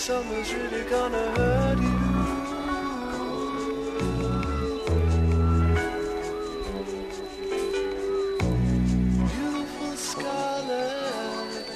summer's really gonna hurt you. Beautiful scarlet.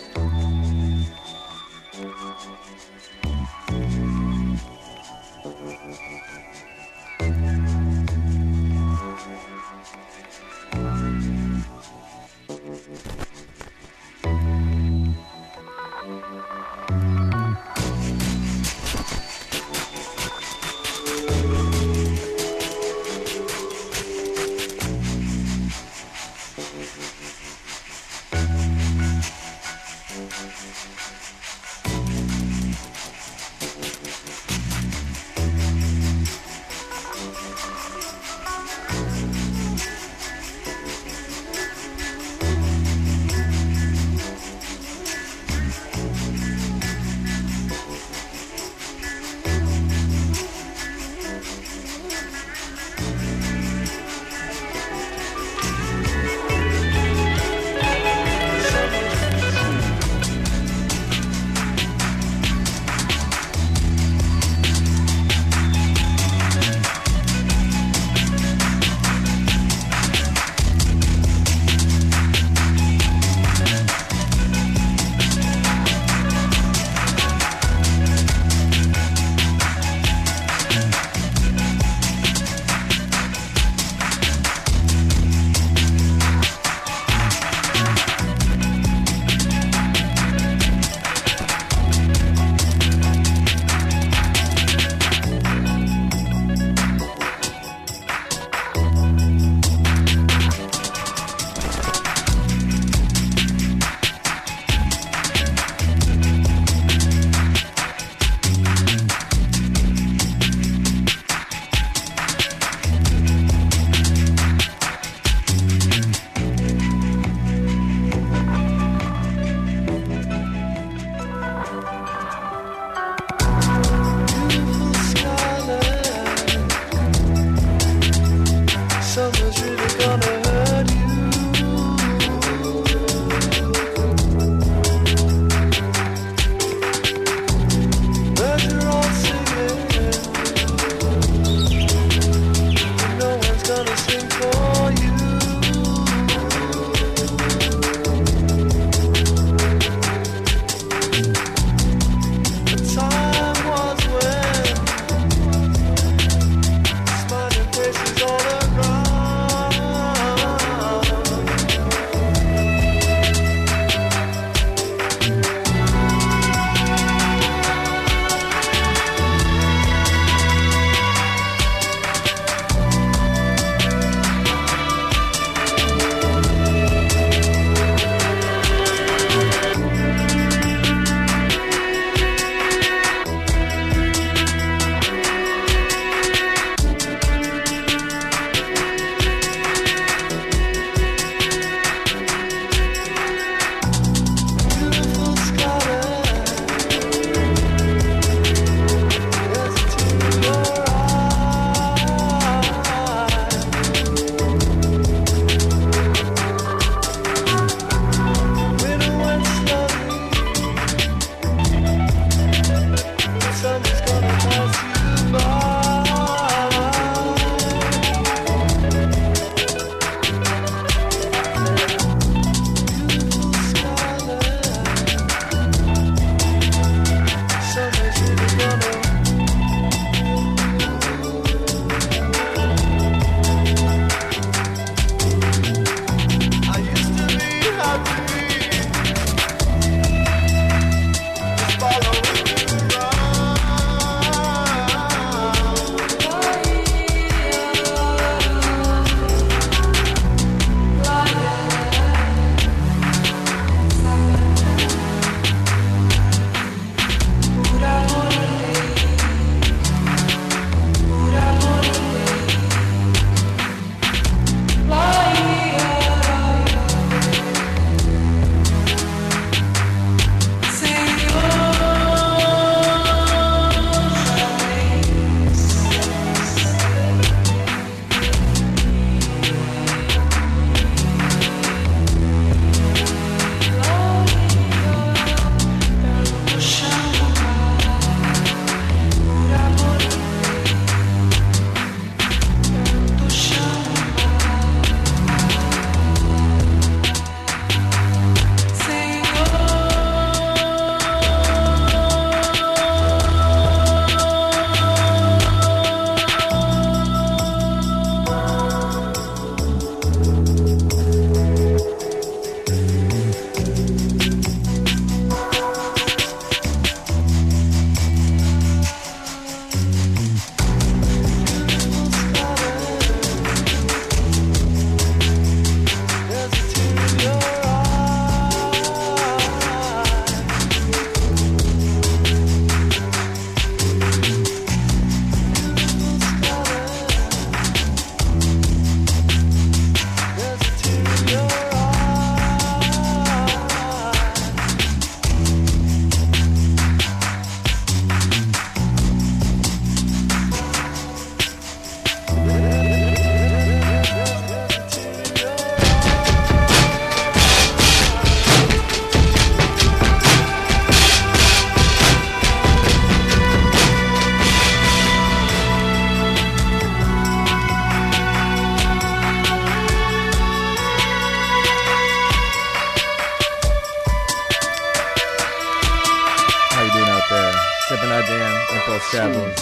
Travels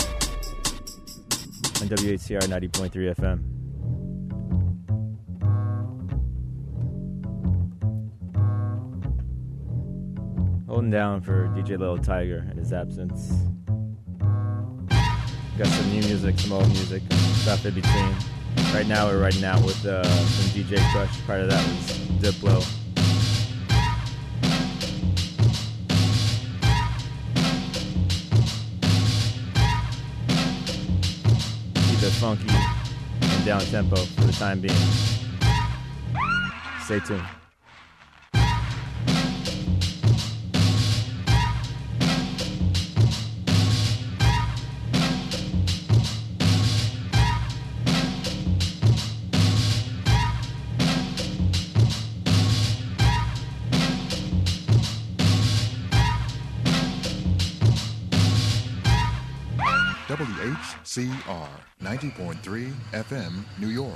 on WHCR 90.3 FM. Holding down for DJ Little Tiger in his absence. Got some new music, some old music, stuff in between. Right now we're riding out with some DJ Crush. Part of that was Diplo. Keep it funky and down tempo for the time being. Stay tuned. WHCR 90.3 FM, New York.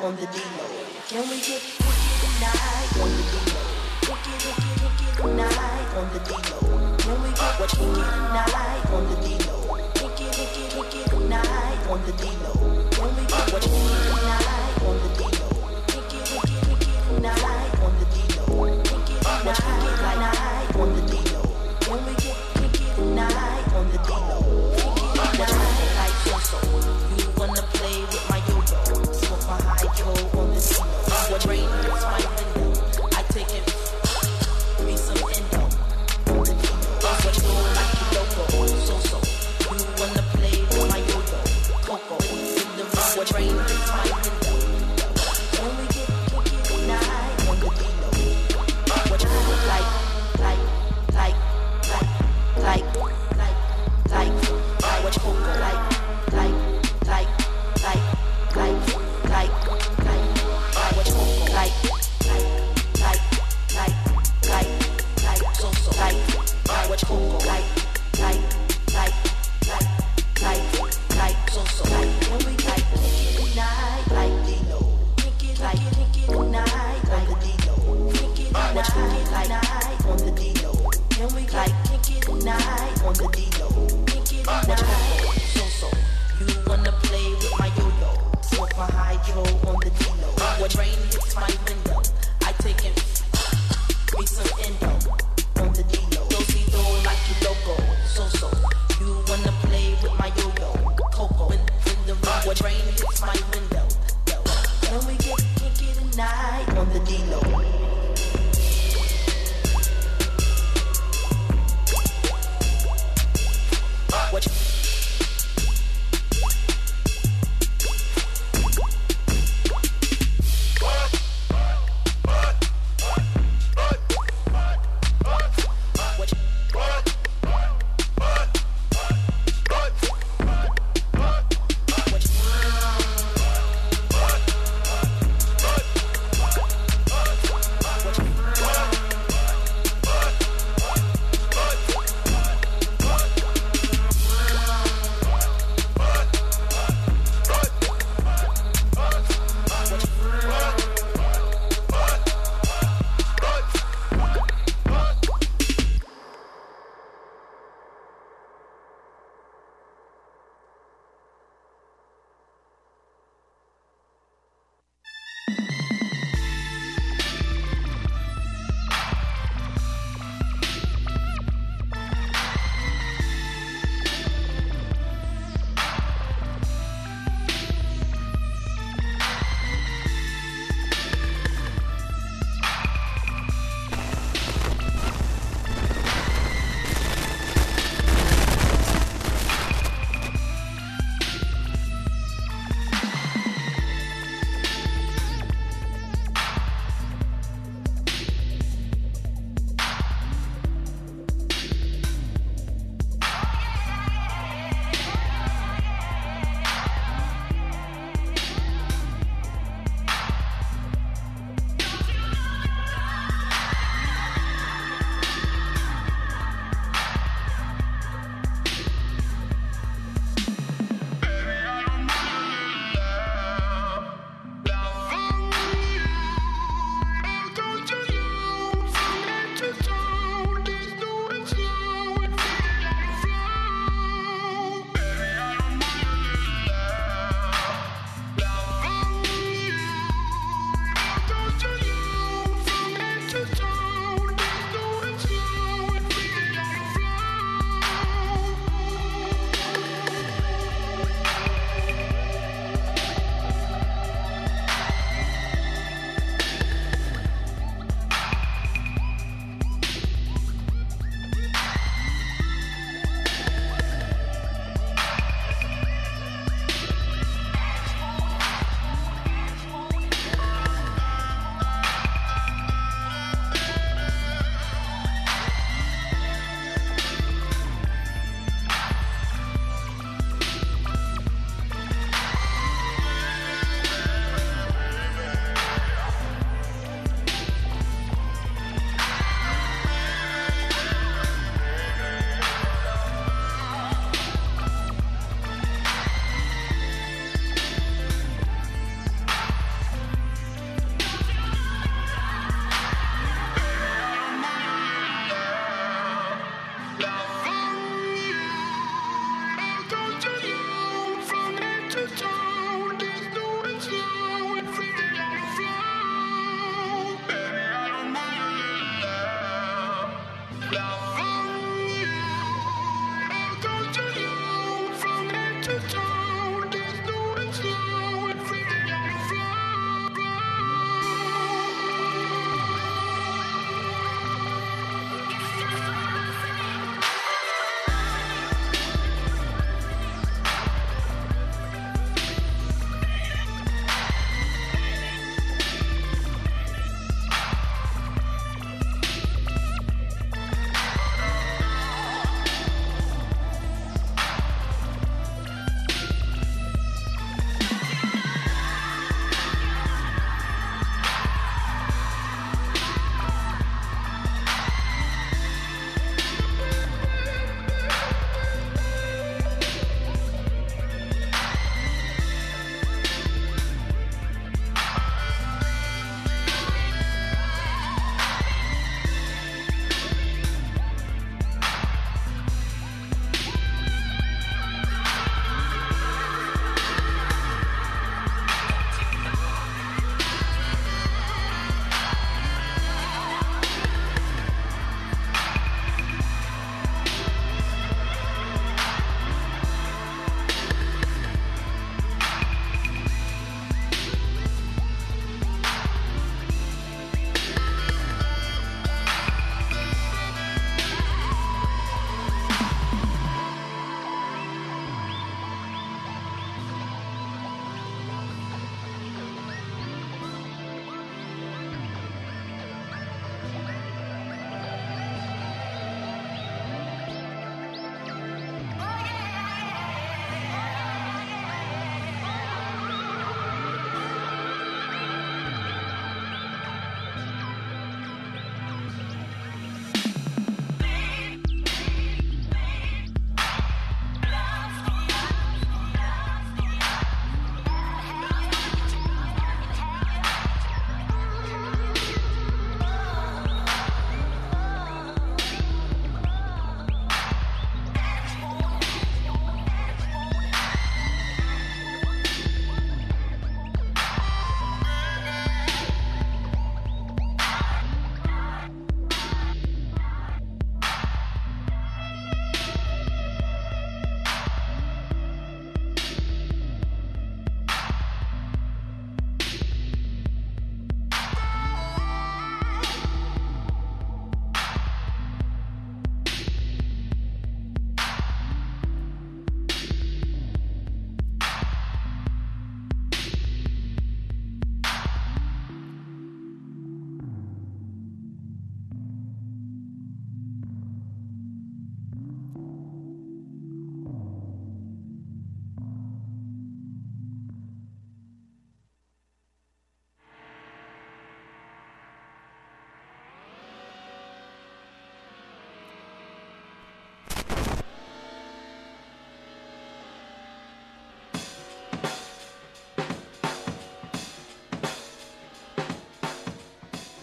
on the D-Lo? Can we get wicked tonight on the D-Lo? Wicked tonight on the D-Lo. Can we get wicked tonight on the D-Lo? Wicked tonight on the D-Lo. Can we get wicked tonight on the D-Lo? Wicked tonight on the D-Lo. Wicked tonight on the D-Lo. Can we get wicked tonight on the D-Lo? Wicked tonight like so-so. You wanna play with my yo-yo? Smoke my hydro on the D-Lo. When rain hits my window, I take it, be some endo. On the D-Lo. When you like the logo, so-so.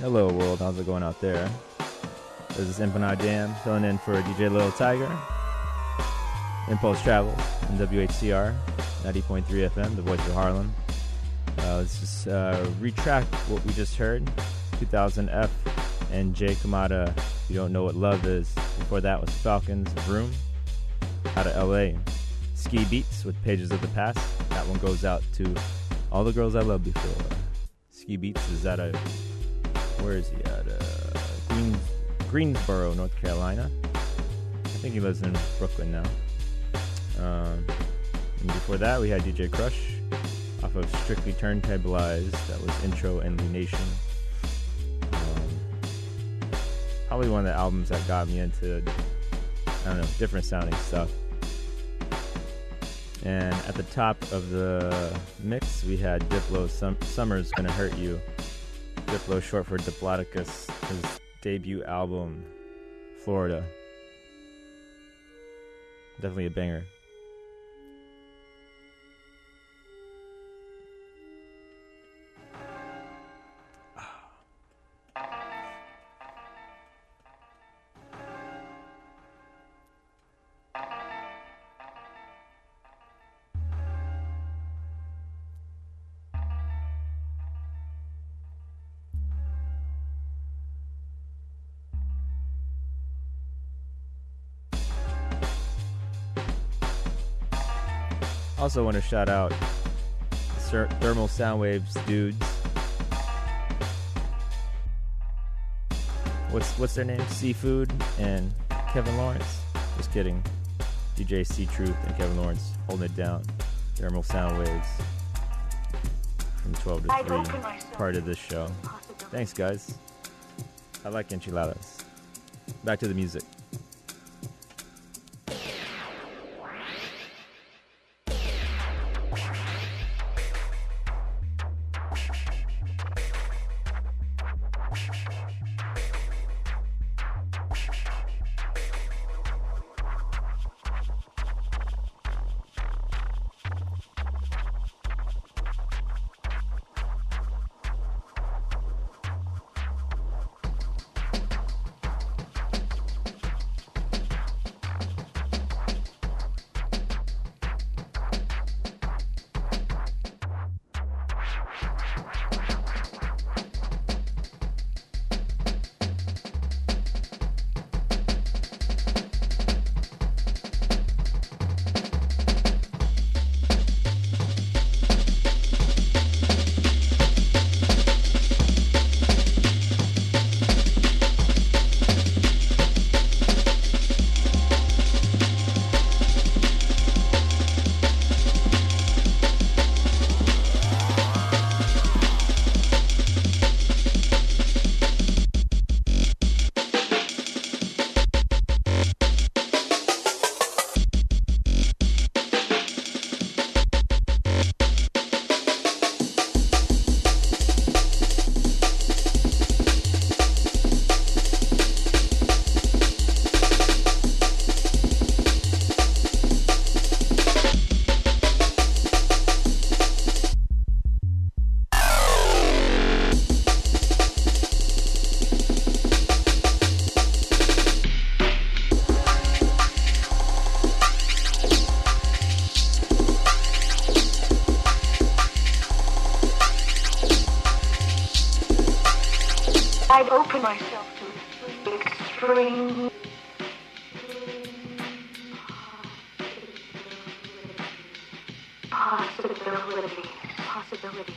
Hello world, how's it going out there? This is Impanai Jam, filling in for DJ Little Tiger. Impulse Travel on WHCR 90.3 FM, the voice of Harlem. Let's just retract what we just heard. 2000F and Jay Kamada, You Don't Know What Love Is. Before that was Falcons, Vroom, out of LA. Ski Beats with Pages of the Past. That one goes out to all the girls I loved before. Ski Beats is out of, where is he at? Greensboro, North Carolina. I think he lives in Brooklyn now. And before that, we had DJ Crush off of Strictly Turntablized. That was Intro and Lee Nation. Probably one of the albums that got me into, I don't know, different sounding stuff. And at the top of the mix, we had Diplo, Summer's Gonna Hurt You. Diplo, short for Diplodocus, his debut album, Florida. Definitely a banger. Also want to shout out Thermal Soundwaves dudes. What's their name? Seafood and Kevin Lawrence. Just kidding. DJ C Truth and Kevin Lawrence holding it down. Thermal Soundwaves from 12 to 3. Part of this show. Thanks guys. I like enchiladas. Back to the music. I'd open myself to extreme possibilities.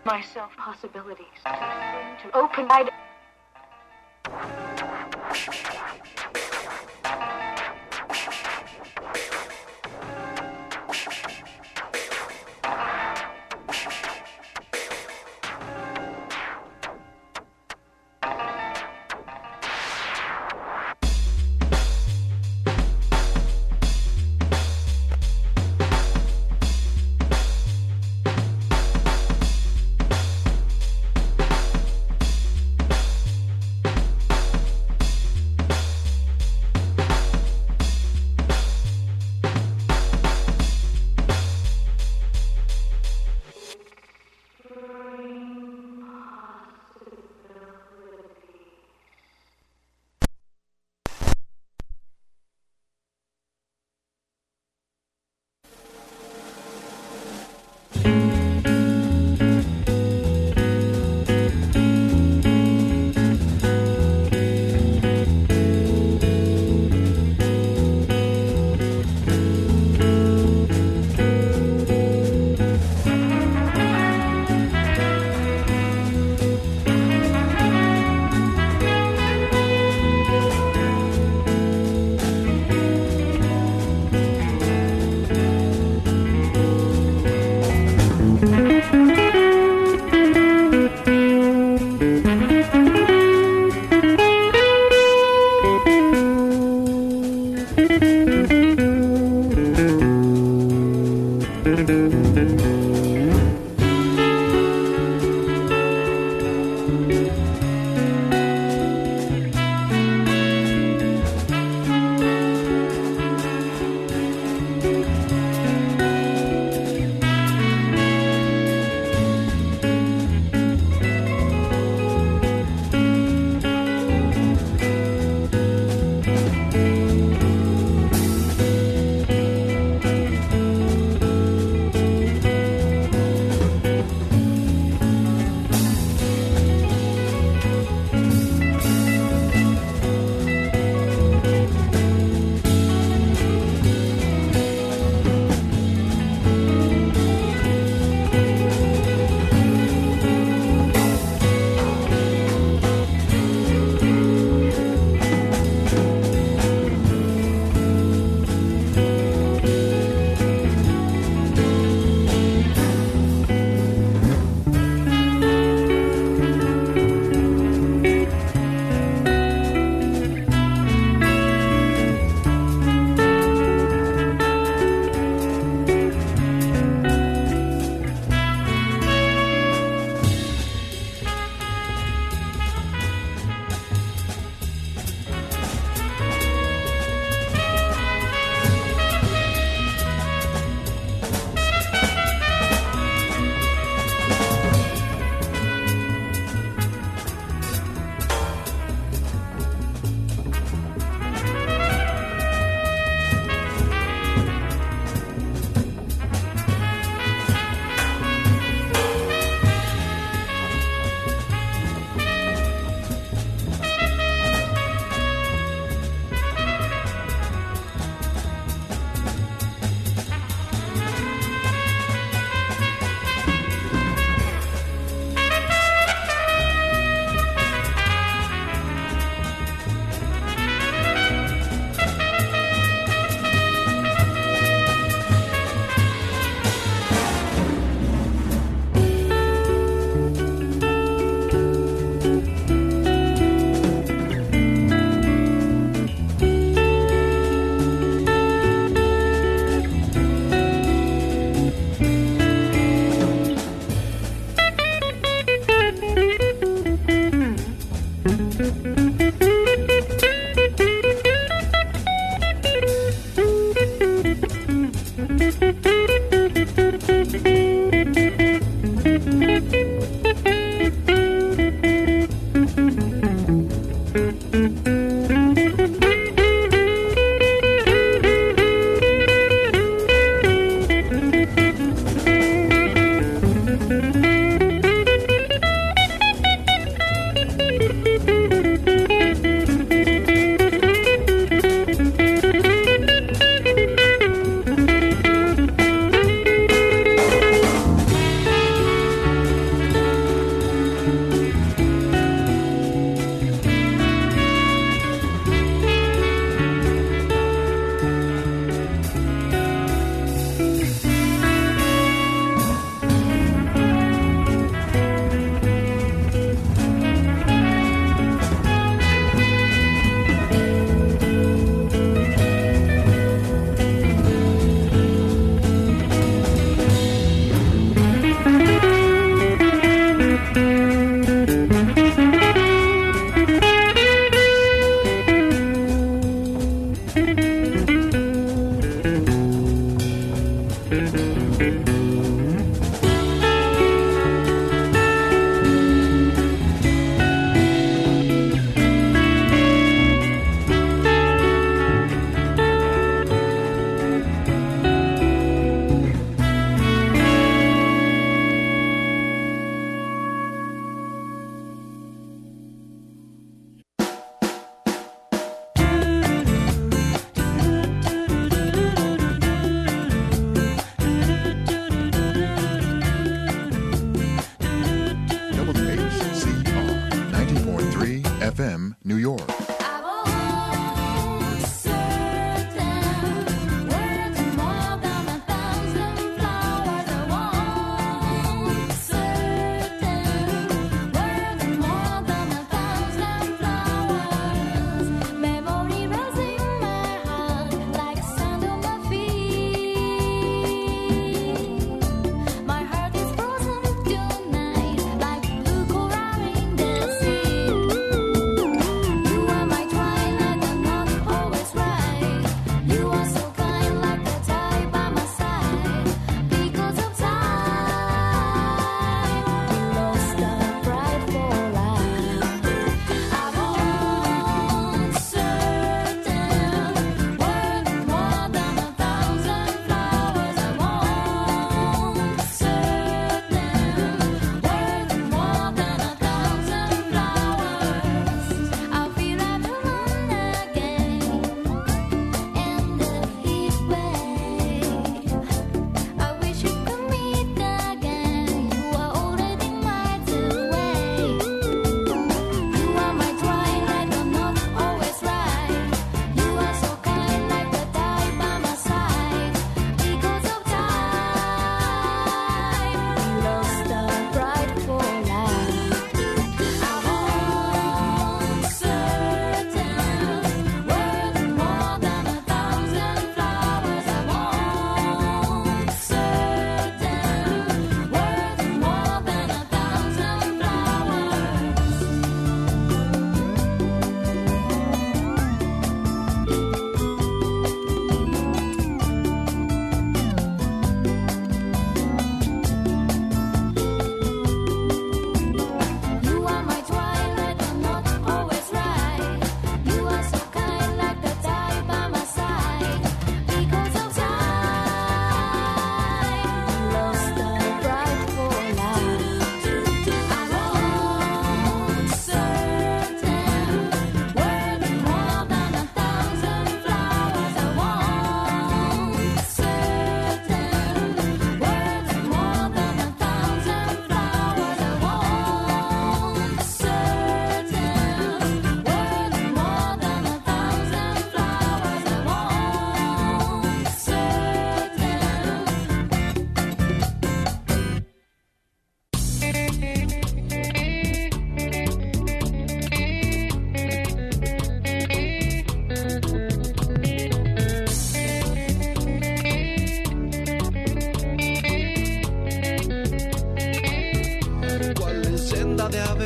myself possibilities to open wide.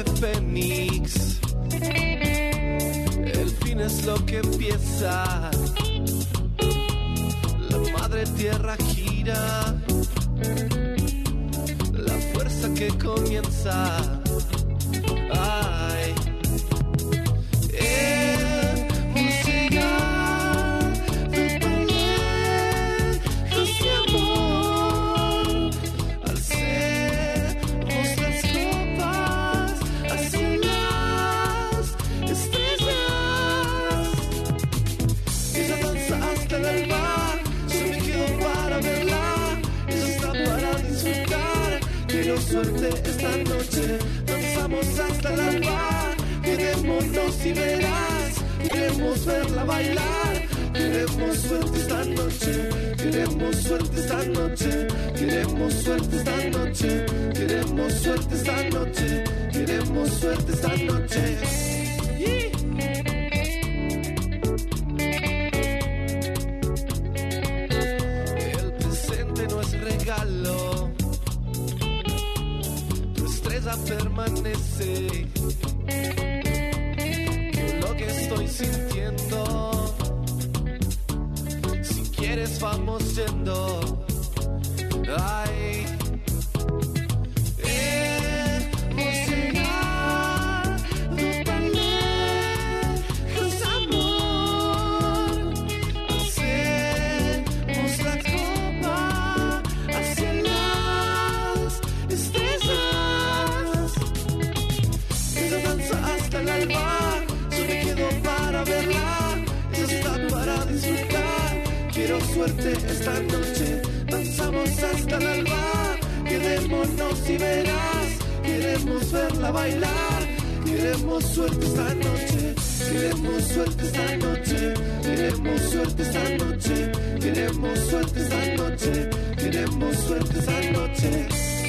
ave fénix. El fin es lo que empieza. La madre tierra gira. La fuerza que comienza. Ay. Suerte esta noche, danzamos hasta el alba. Quedémonos y verás, queremos verla bailar. Queremos suerte esta noche, queremos suerte esta noche, queremos suerte esta noche, queremos suerte esta noche, queremos suerte esta noche. El presente no es regalo, permanece. Lo que estoy sintiendo, si quieres vamos yendo. Ay, hemos llegado tan lejos, amor. Hacemos la copa hacia las estrellas. Hasta el alba, yo me quedo para verla, ella está para disfrutar. Quiero suerte esta noche, danzamos hasta el alba. Quedémonos y verás, queremos verla bailar. Queremos suerte esta noche, queremos suerte esta noche, queremos suerte esta noche, queremos suerte esta noche, queremos suerte esta noche.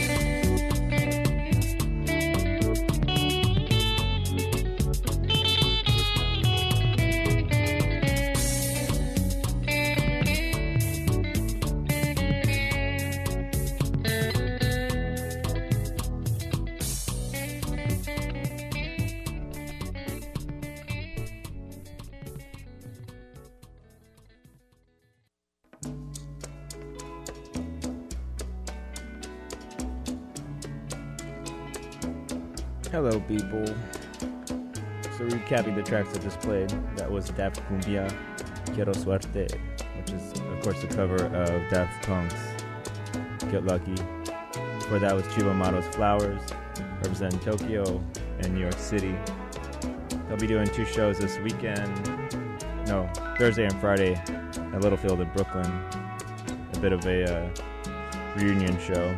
Hello, people. So recapping the tracks I just played, that was Daft Cumbia, Quiero Suerte, which is, of course, a cover of Daft Punk's Get Lucky. Before that was Chiba Amato's Flowers, representing Tokyo and New York City. They'll be doing 2 shows this weekend. No, Thursday and Friday at Littlefield in Brooklyn. A bit of a reunion show.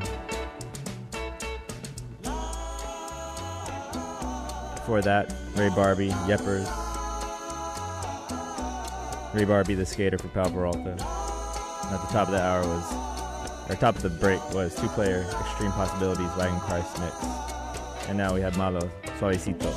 Before that, Ray Barbie, Yepers. Ray Barbie, the skater for Pal Peralta. And at the top of the hour was, or top of the break was 2-player Extreme Possibilities Wagon Christ mix. And now we have Malo, Suavecito.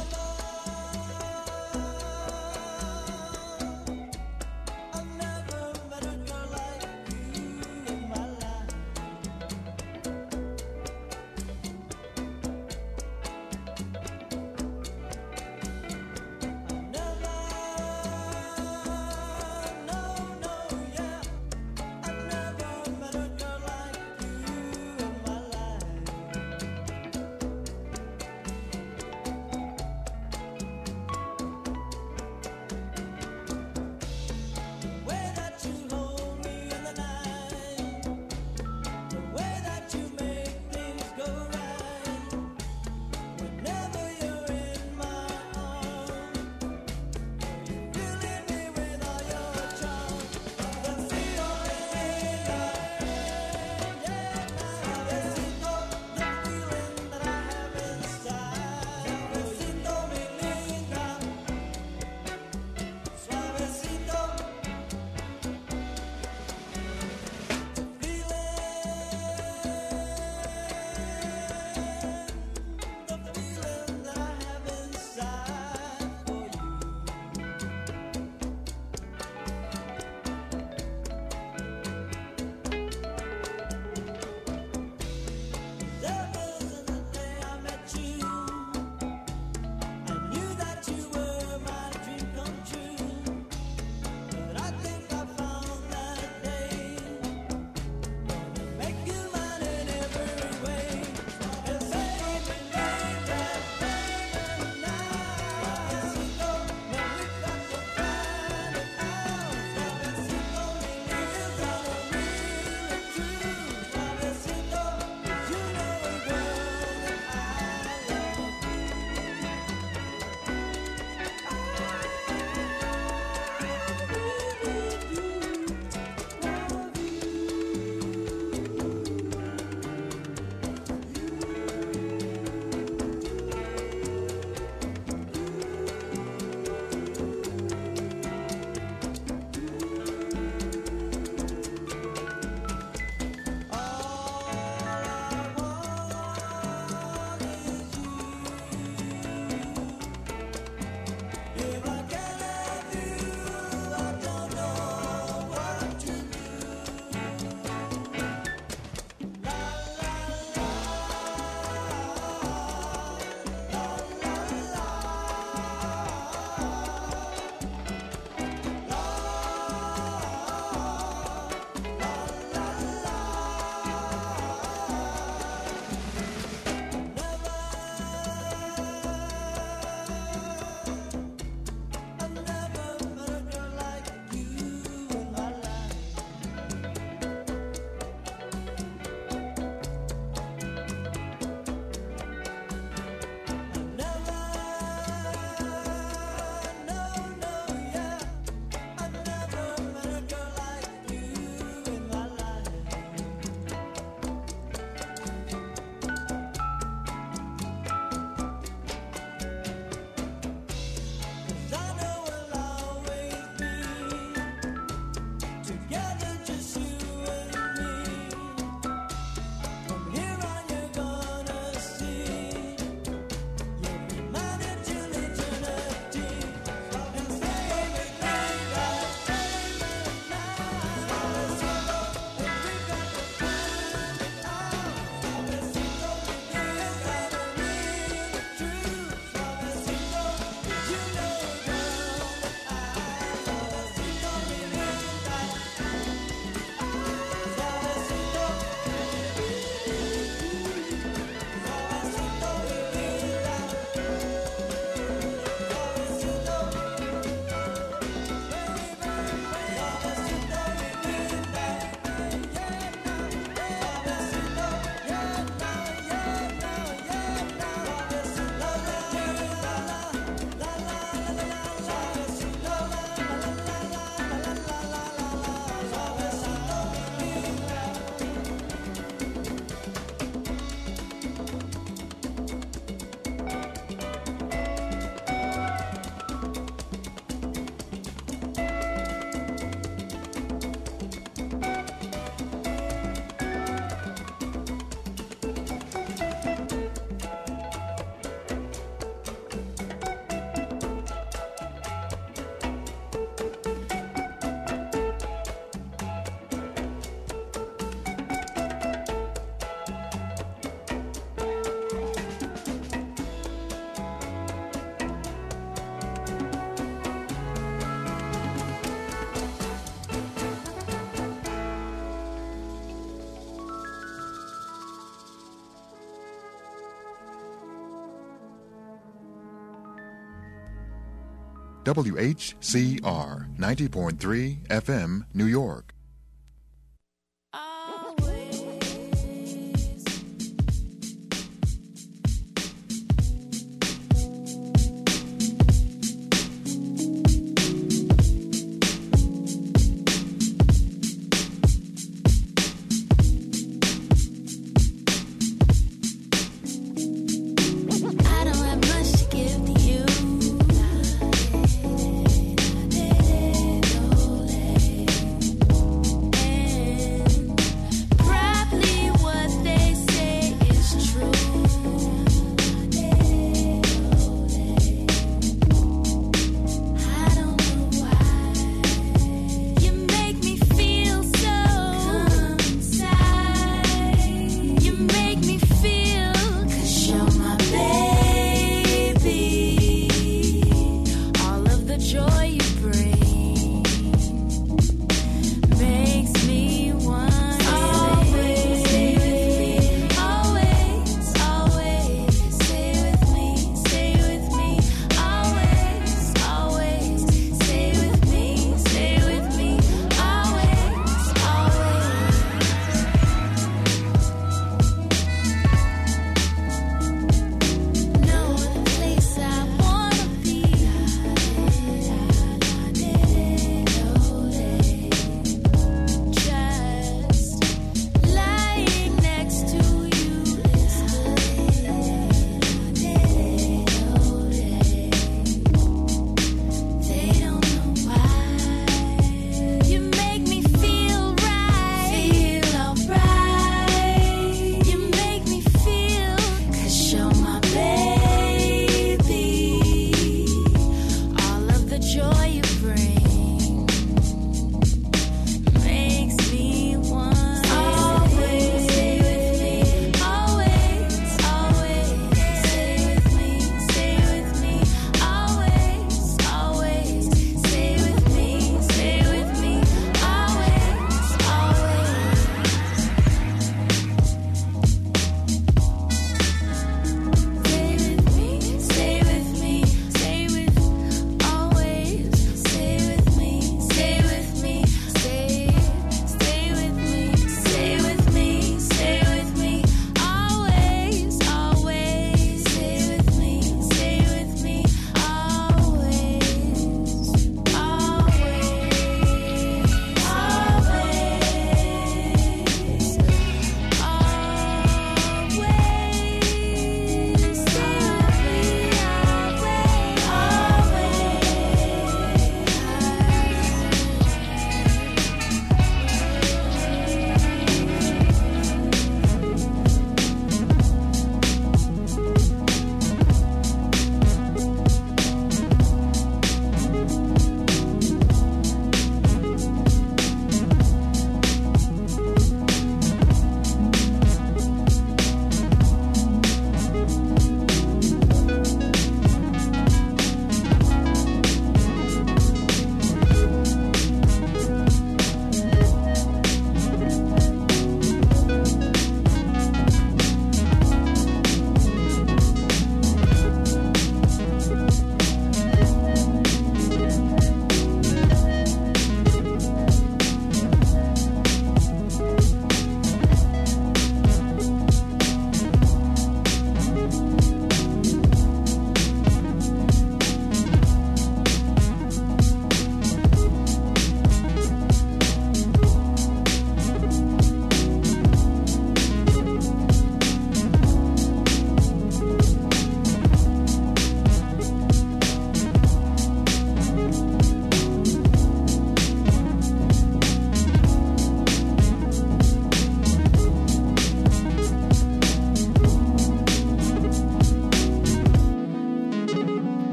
WHCR 90.3 FM, New York.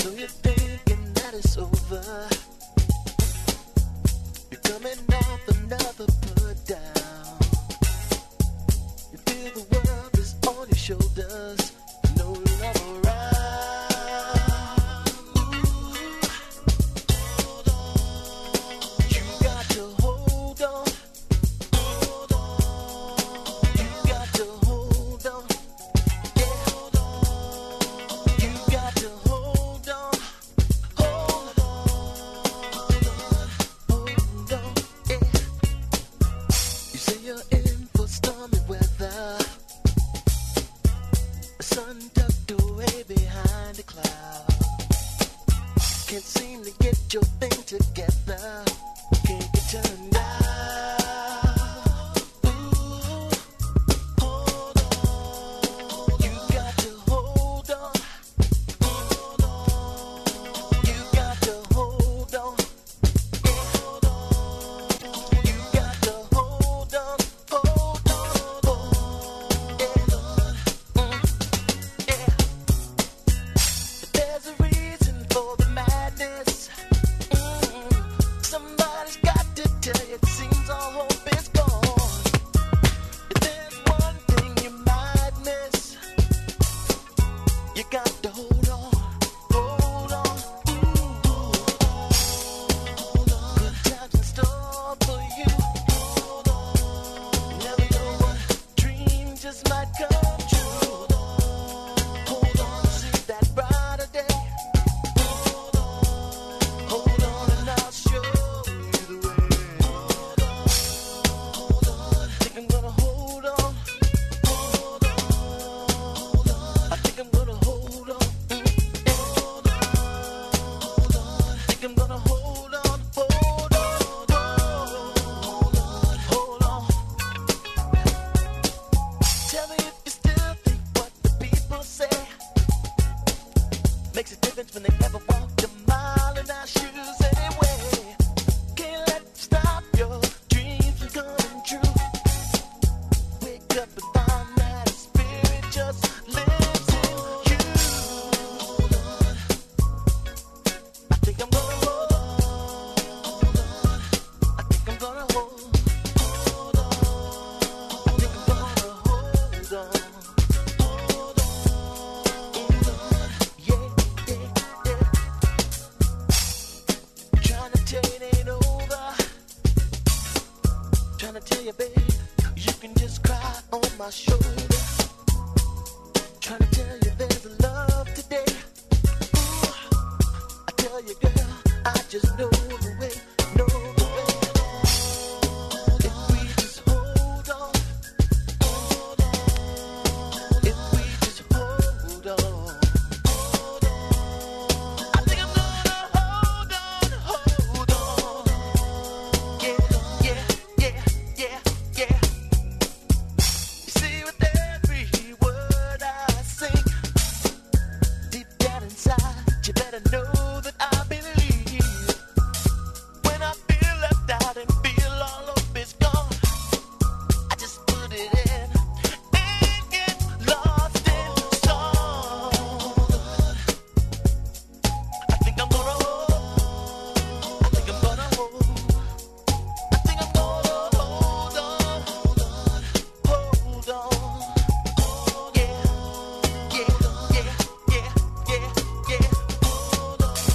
So you're thinking that it's over. You're coming off another put down. You feel the world is on your shoulders. No love around. You got to hold on. You got to hold on. Yeah. You got to hold on. Hold on. Hold on. Yeah. You say you're in for stormy weather. The sun tucked away behind a cloud. Can't seem to get your thing together. Can't get turned out. Ooh, hold on. You got to hold on. Hold on. You got to hold on. Yeah. Hold on. You got to hold on. Hold on. Yeah. There's a reason for the madness. Somebody's got to tell you it seems all hope is gone. If there's one thing you might miss, you got to hold on. Hold on. Good times in store for you. Never know what dream just might come true. Hold on, see that brighter day. Hold on and I'll show you the way. Think I'm gonna hold on. I think I'm gonna hold on. Think I'm gonna hold on. Hold on. Tell me if you still think what the people say makes a difference when they never walked a mile in our shoes anyway. Can't let them stop your dreams from coming true. Wake up and find that a spirit just lives in you. I think I'm gonna hold on. I think I'm gonna hold on. I think I'm gonna hold on. Yeah. Trying to tell you it ain't over. Trying to tell you, babe, you can just cry on my shoulder. Trying to tell you there's a love today. Ooh, I tell you, girl, I just know the way, know the way. If we just hold on. If we just hold on. I think I'm gonna hold on. Yeah. You see, with every word I sing, deep down inside, you better know that I believe. When I feel left out and feel all hope is gone, I just put it in and get lost in song. I think I'm gonna hold. I think I'm gonna hold. I think I'm gonna hold on. Hold on. Yeah. Hold on.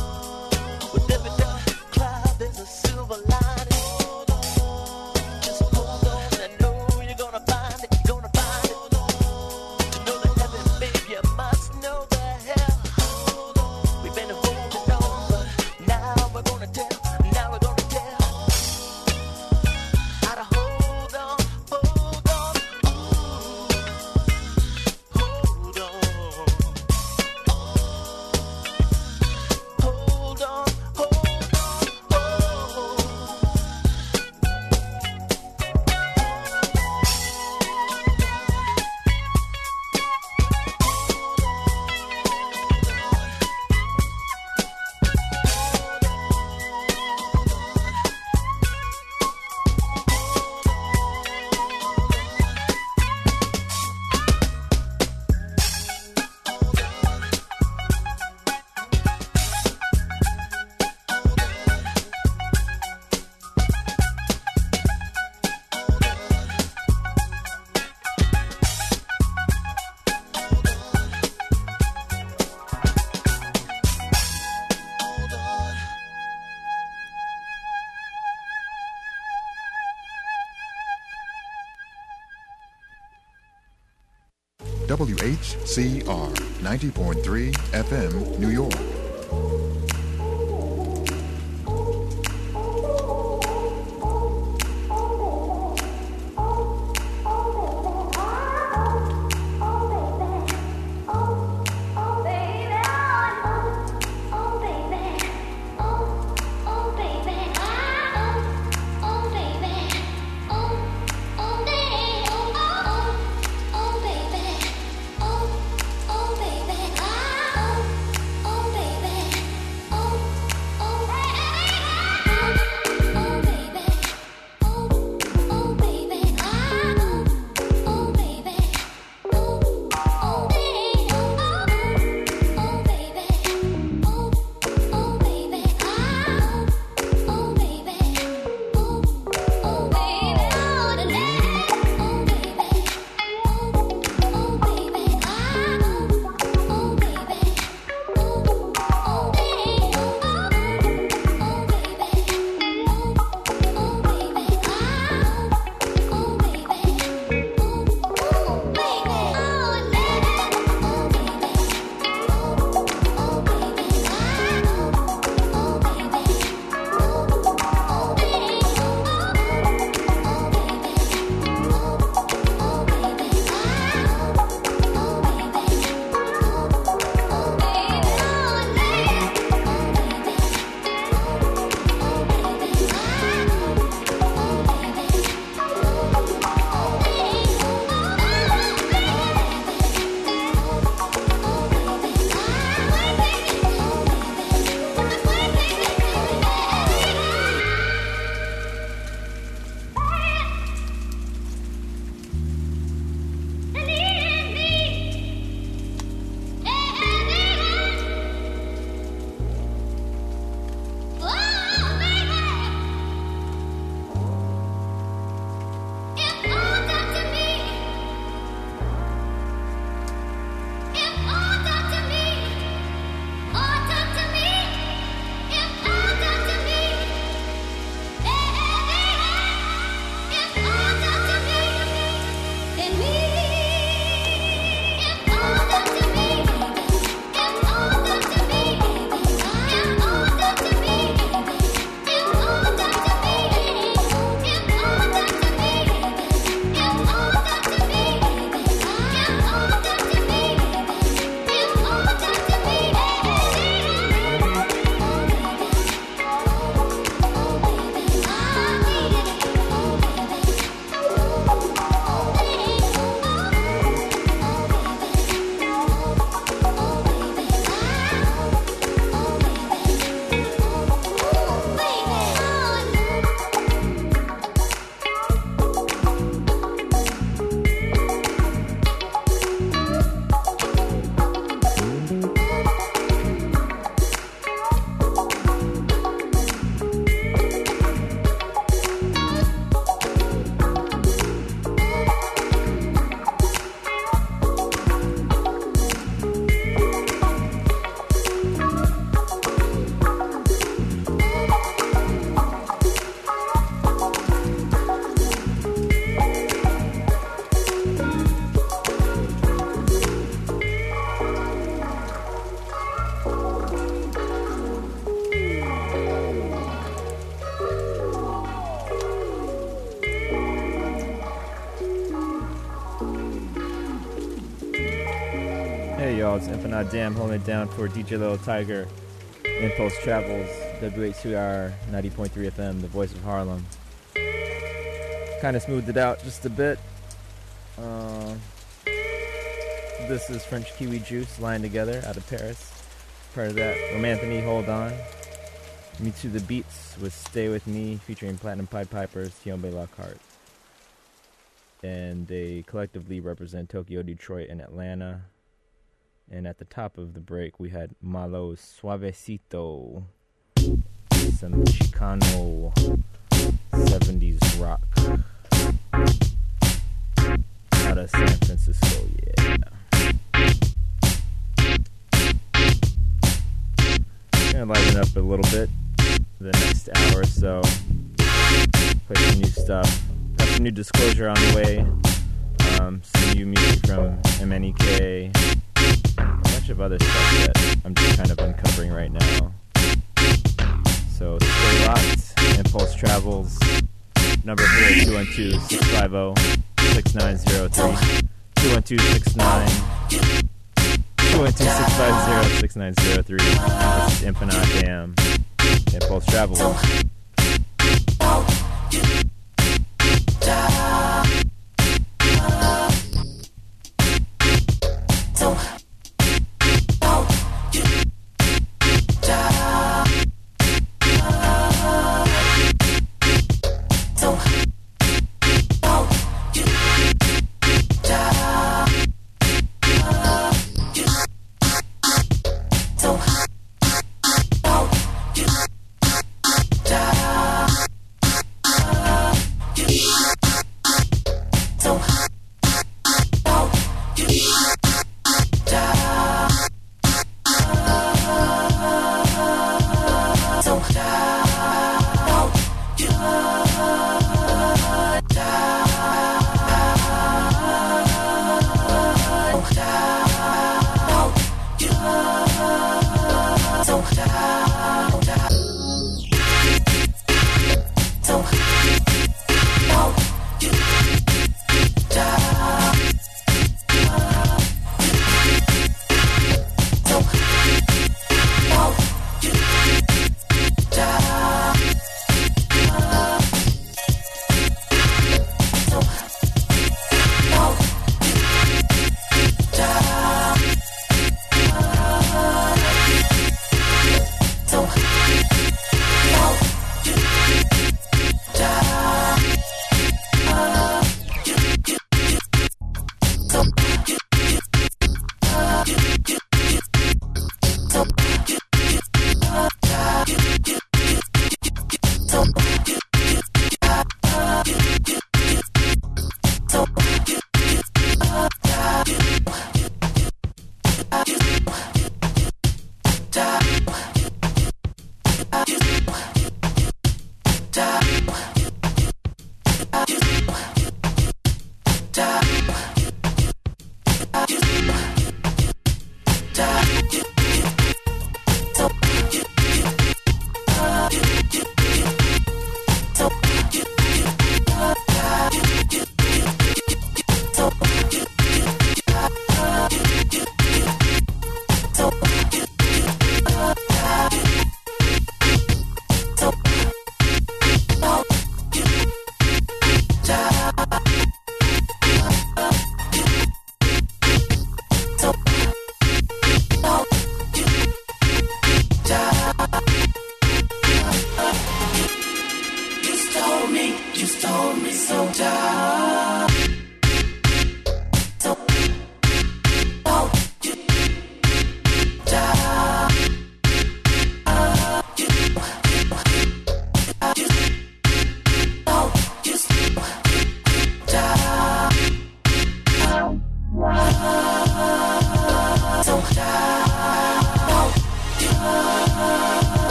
WHCR 90.3 FM, New York. Hey y'all, it's Infinite Dam holding it down for DJ Little Tiger, Impulse Travels, WHCR 90.3 FM, the voice of Harlem. Kind of smoothed it out just a bit. This is French Kiwi Juice, Lying Together, out of Paris. Part of that, Romanthony, Hold On. Me to the Beats with Stay With Me, featuring Platinum Pied Pipers, Tiombe Lockhart. And they collectively represent Tokyo, Detroit, and Atlanta. And at the top of the break, we had Malo's Suavecito, some Chicano 70s rock out of San Francisco, yeah. Gonna liven up a little bit for the next hour or so. Play some new stuff. Got some new Disclosure on the way. Some new music from MNEK. A bunch of other stuff that I'm just kind of uncovering right now. So stay locked. Impulse Travels. Number here, 212-650-6903. 212-650-6903. This is Infinite Dam. Impulse Travels.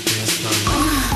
dance floor.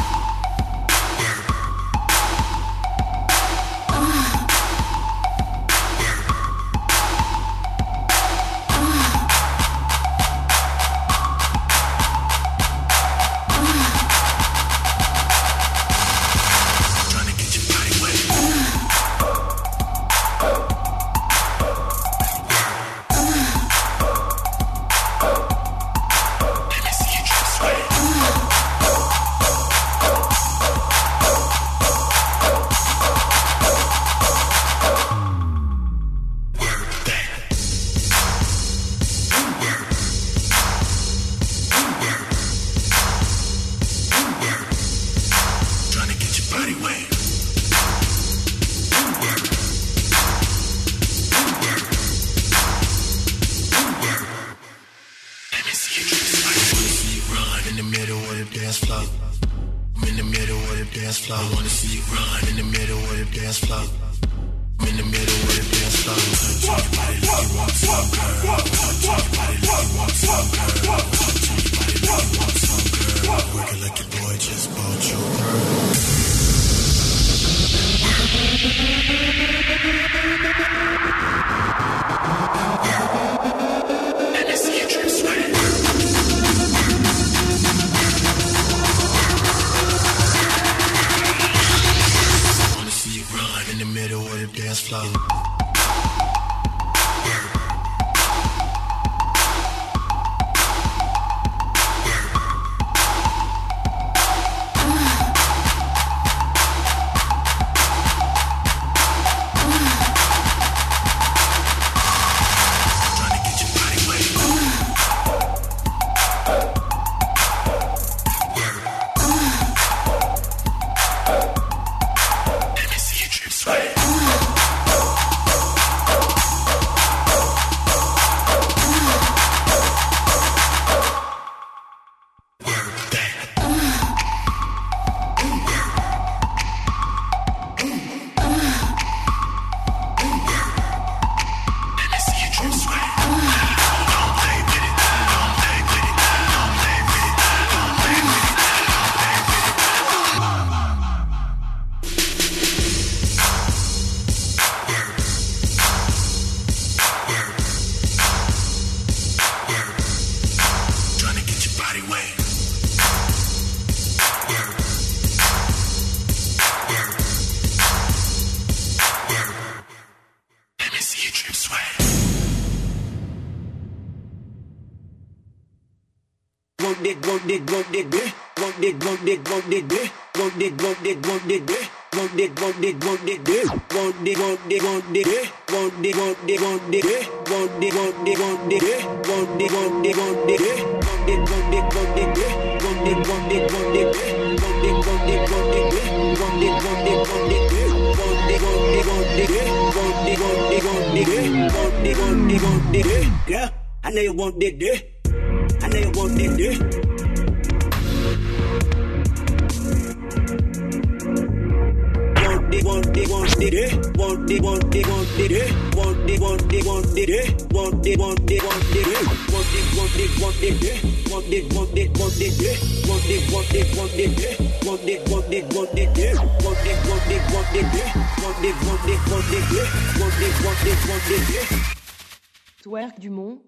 Yeah, I know you want that. I know you want that. Twerk Dumont.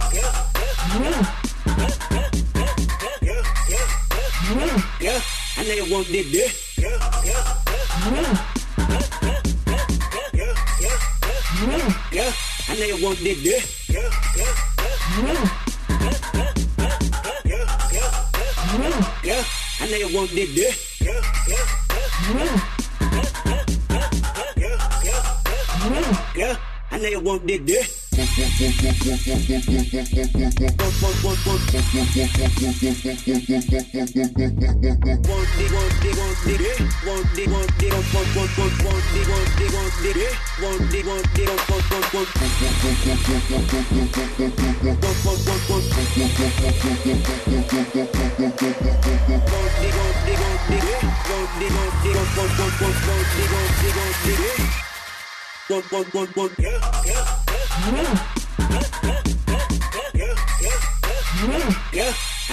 Yeah, I know you want that. Yeah, I know you want that. Yeah, I know you want that. Yeah, I know you want that. Yeah, I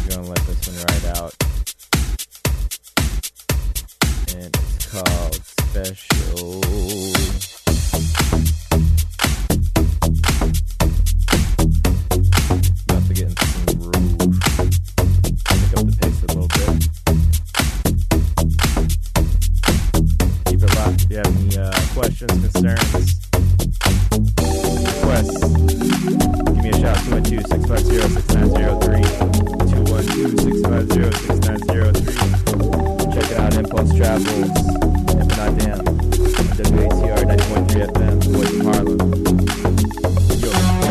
I'm gonna let this one ride out. And it's called Special. About to get into some groove. Pick up the pace a little bit. Keep it locked if you have any questions, concerns, requests. Give me a shout, 212-650-6903. 212-650-6903. Check it out, Impulse Travels, Infinite Dam, WATR 90.3 FM, the voice of Harlem. Yo.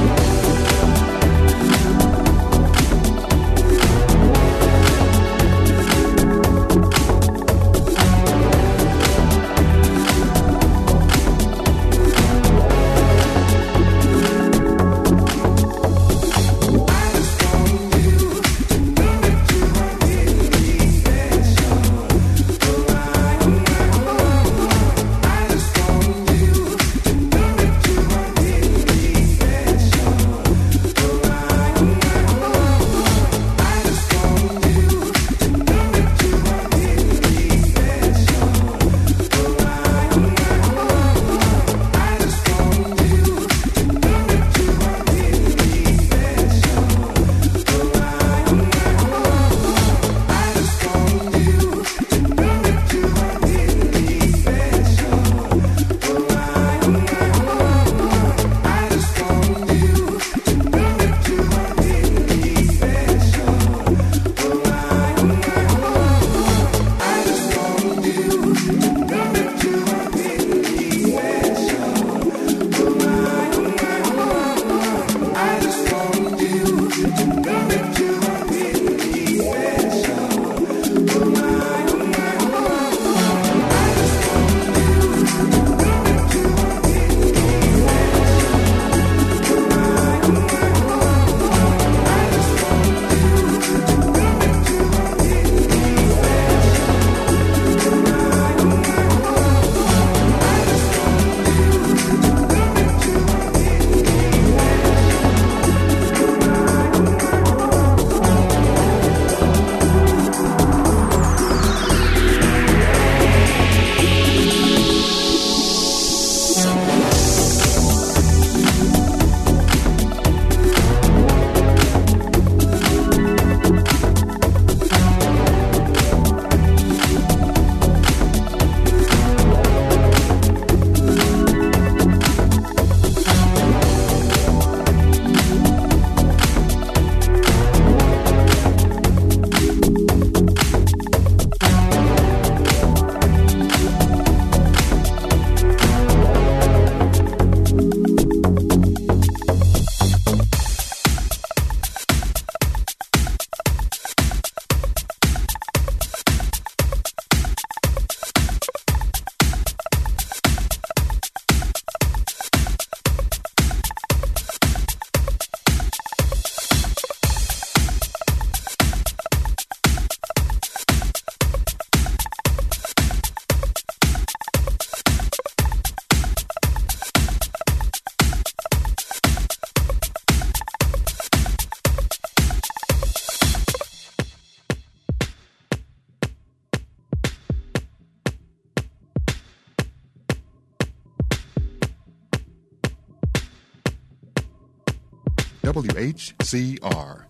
WHCR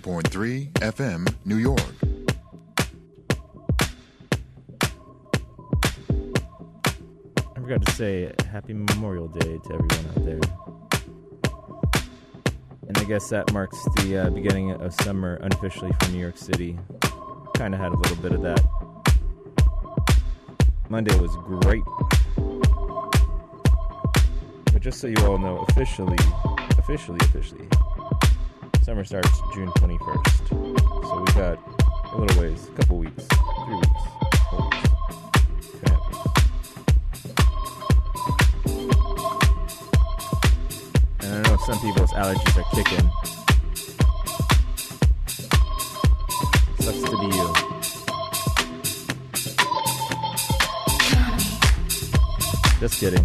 90.3 FM, New York. I forgot to say Happy Memorial Day to everyone out there. And I guess that marks the beginning of summer unofficially for New York City. Kind of had a little bit of that. Monday was great. But just so you all know, officially, summer starts June 21st. So we got a little ways, a couple weeks, 3 weeks, 4 weeks. It's gonna happen. And I know some people's allergies are kicking. Sucks to be you. Just kidding.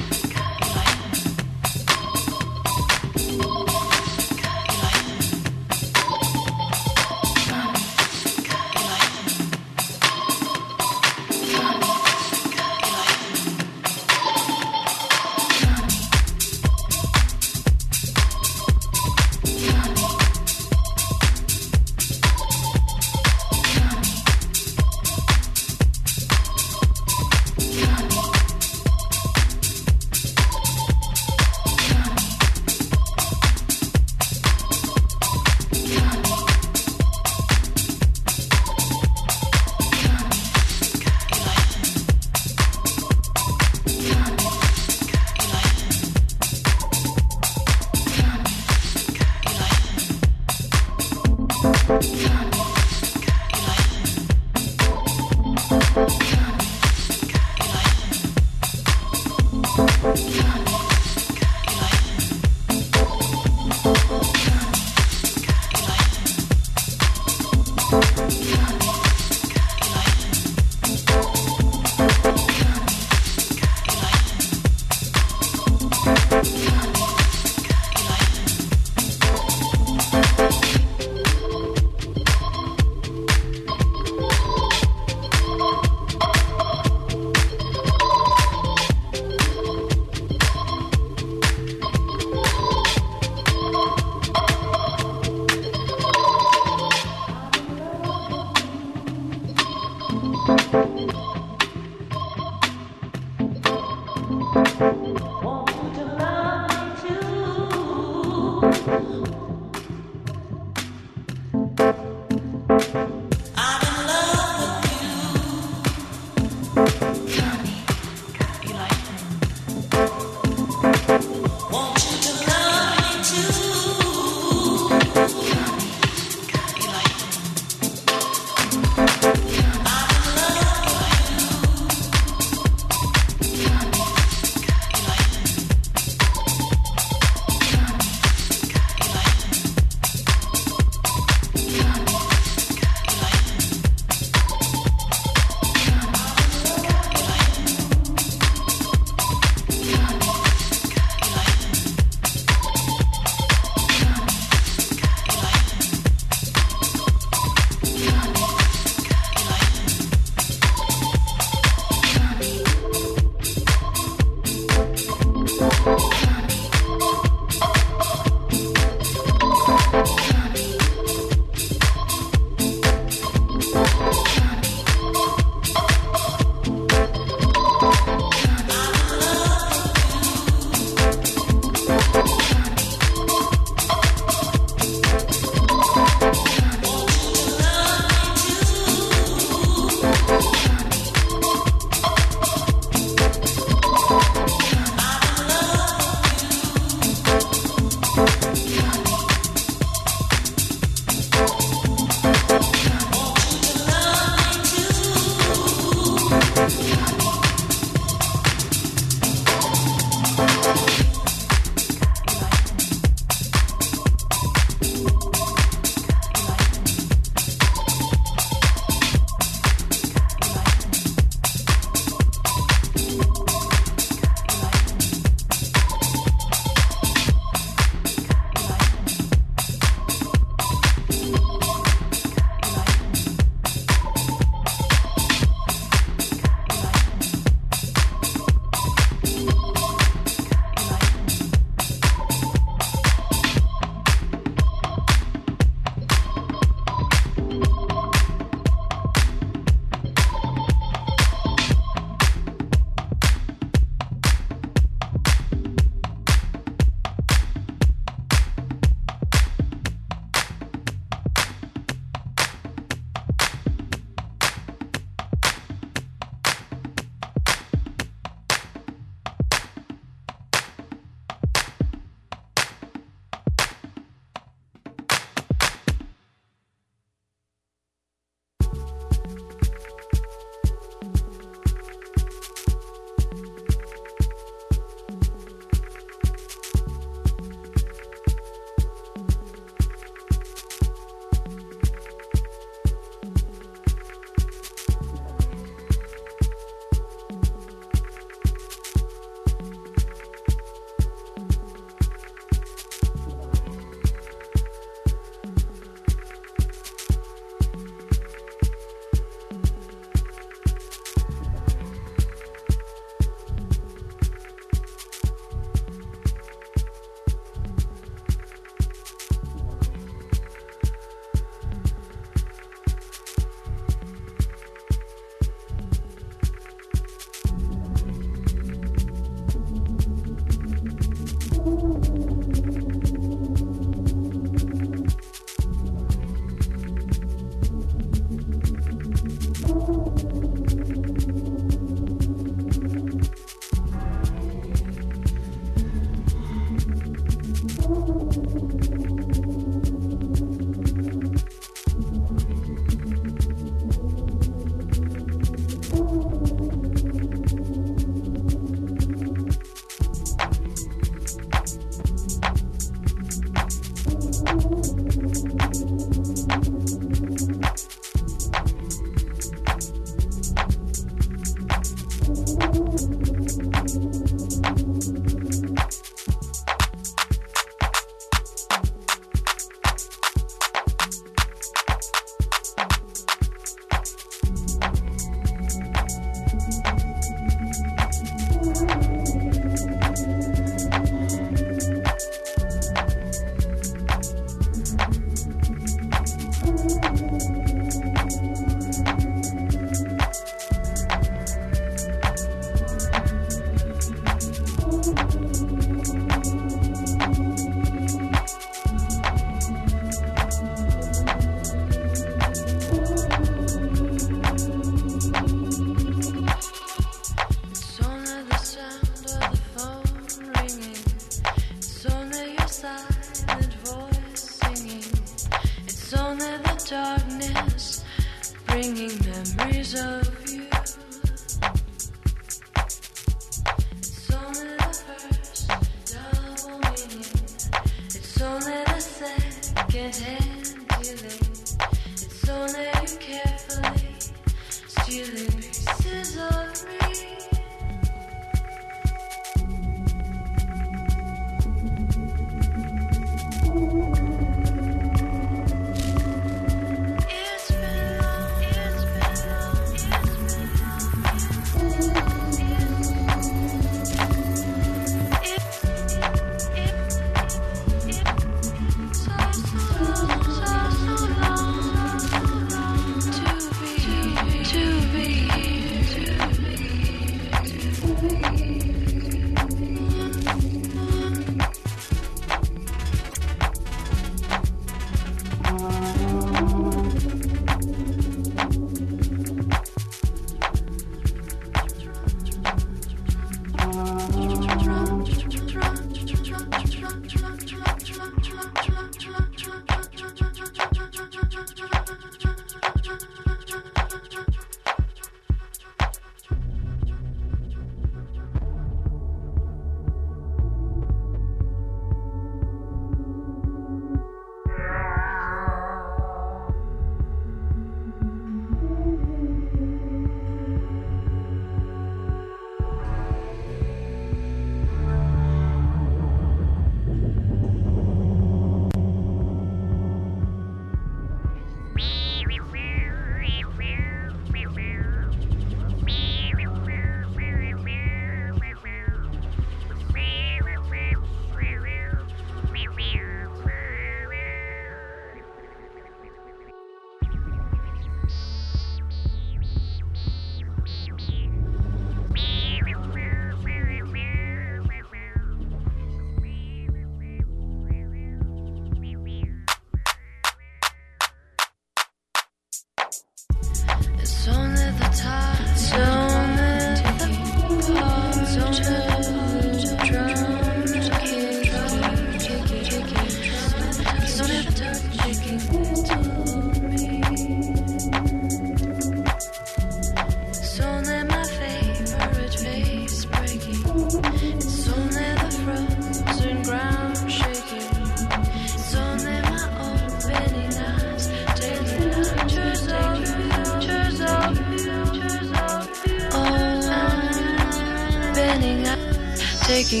taking,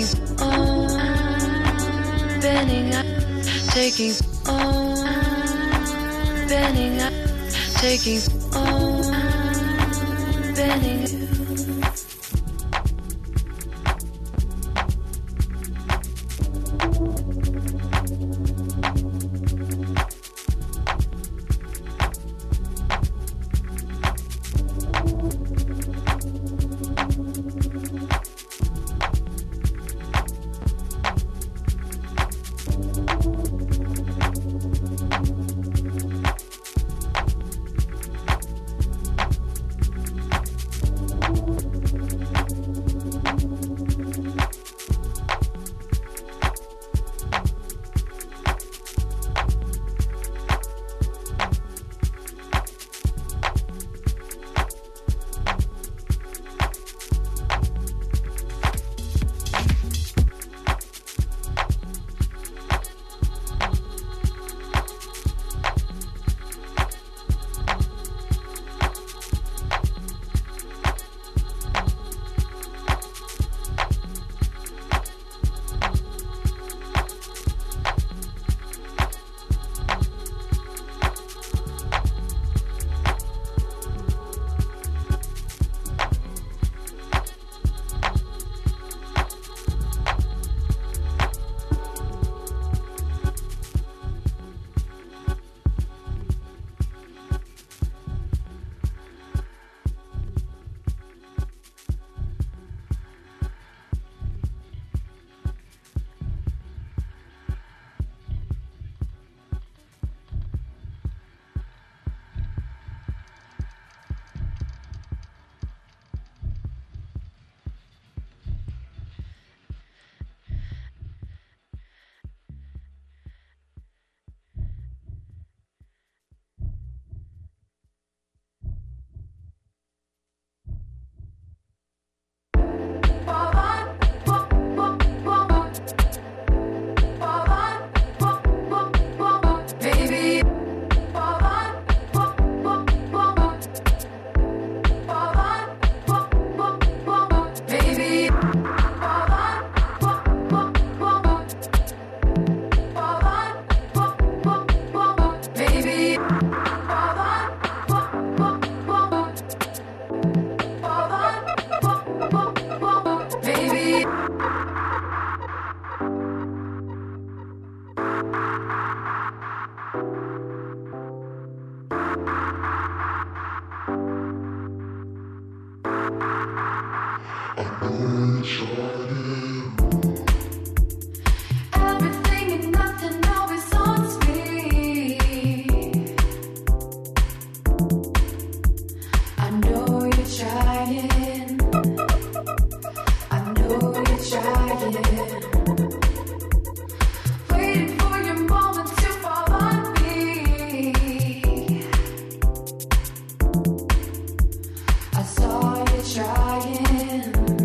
bending up, taking, bending up, taking, bending up. Everything and nothing always haunts me. I know you're trying. I know you're trying. Waiting for your moment to fall on me. I saw you trying.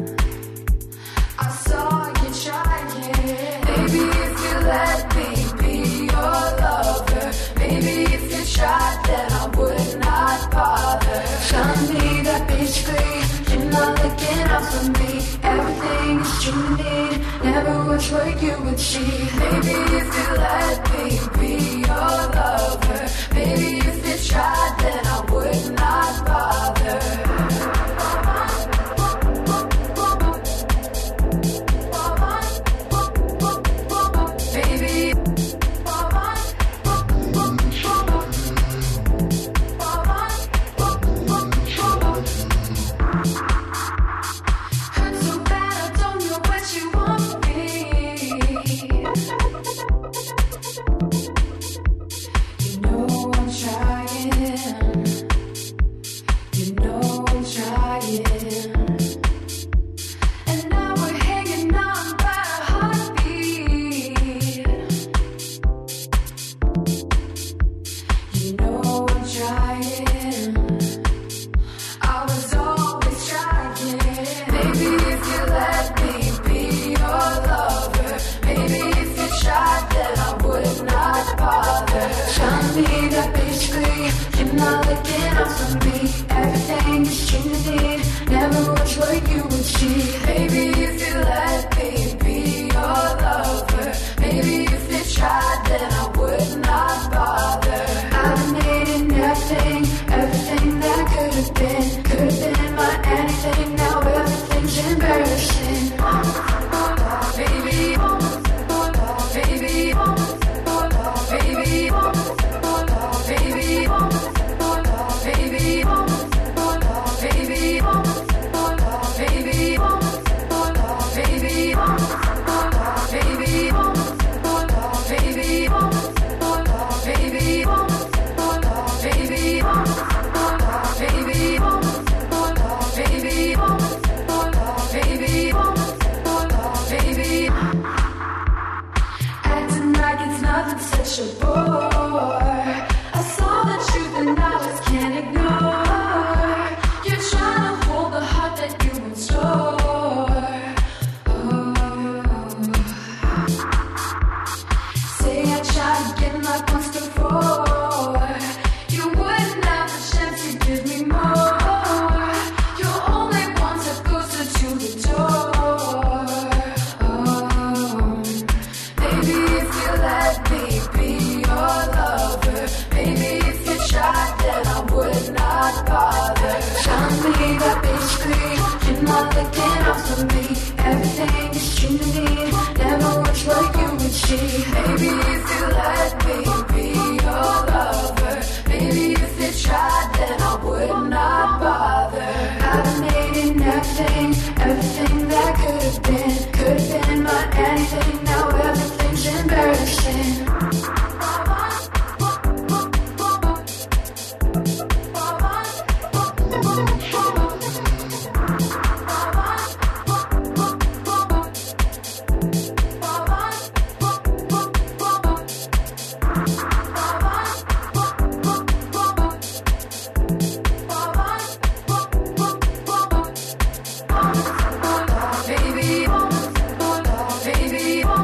I saw you trying. Maybe if you let me be your lover, maybe if you tried, then I would not bother. Tell me that basically you're not looking out for me. Everything is you need, never was what you would see. Maybe if you let me be your lover, maybe if you tried, then I would not bother. Hurt so bad, I don't know what you want me. You know I'm trying. You know I'm trying. And now we're hanging on by a heartbeat. You know I'm trying. I was always trying. Maybe if you let me be your lover, maybe if you tried, then I would not bother. Tell me that basically you're not looking out for me. Everything is you need, never was what you would see. Maybe if you let me be your lover, maybe if you tried, then I would not bother. I've made it nothing, everything that could have been my anything. Now everything's embarrassing. Baby, baby, baby, baby, baby, baby, acting like it's nothing, such a bore. I saw the truth and I just can't ignore. You're trying to hold the heart that you in store. Say I tried again like once before. You wouldn't have the chance to give me more. You're only one step closer to the door. Maybe if you let me be your lover, maybe if you tried, then I would not bother. Tell me that basically you're not looking out for me. Everything is you need, never was what you would see. Maybe if you let me be your lover, maybe if you tried, then I would not bother. I've made it nothing, everything that could have been my anything. Now everything's embarrassing. Baby, baby.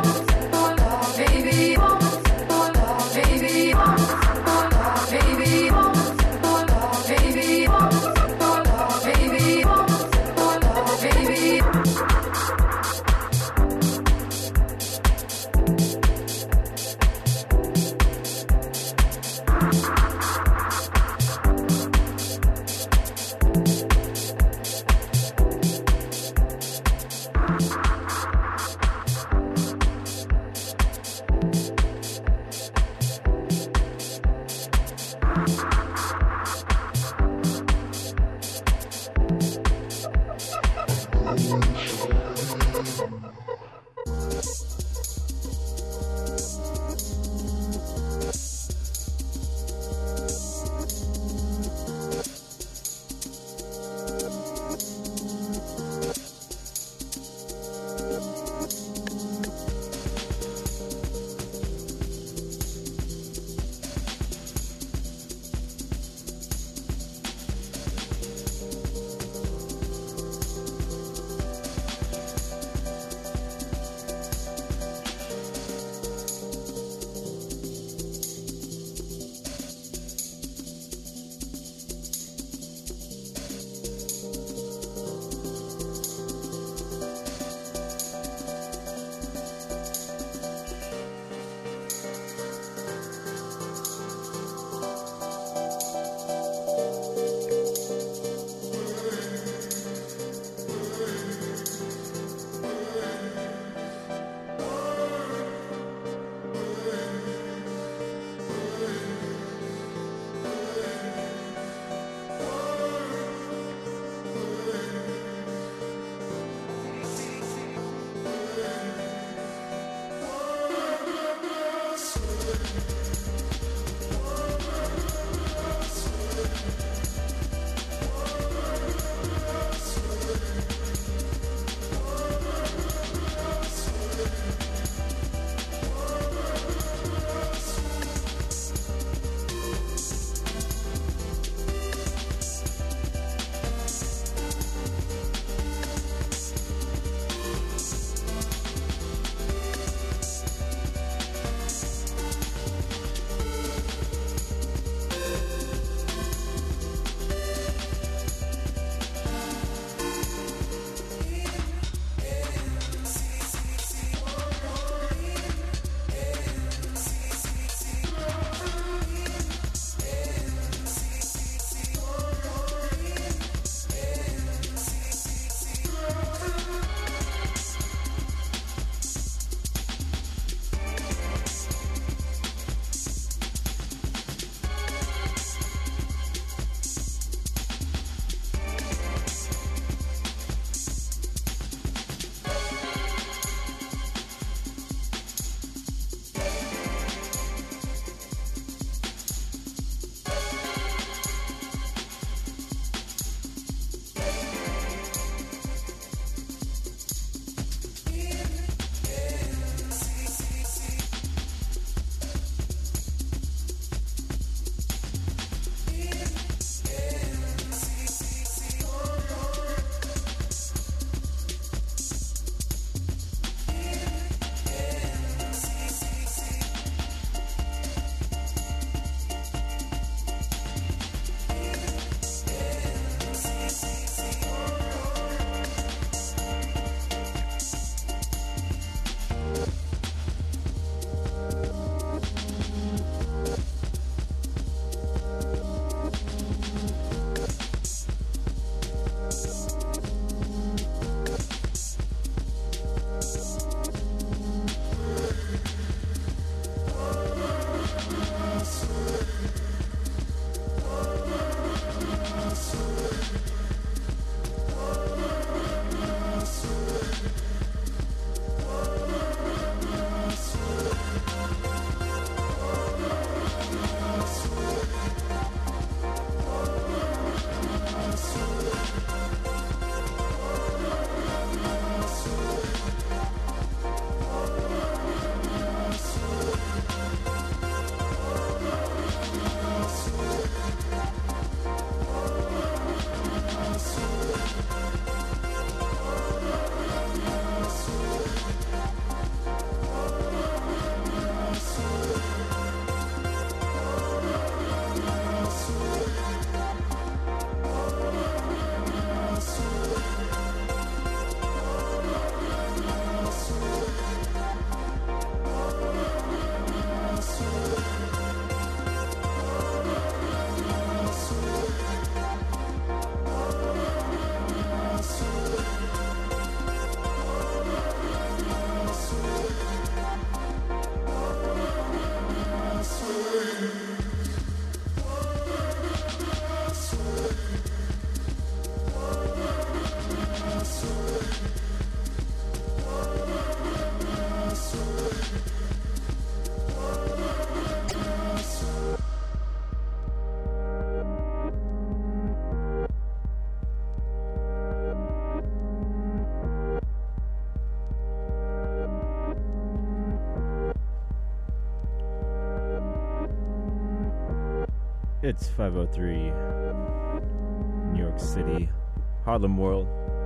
It's 5:03, New York City, Harlem World.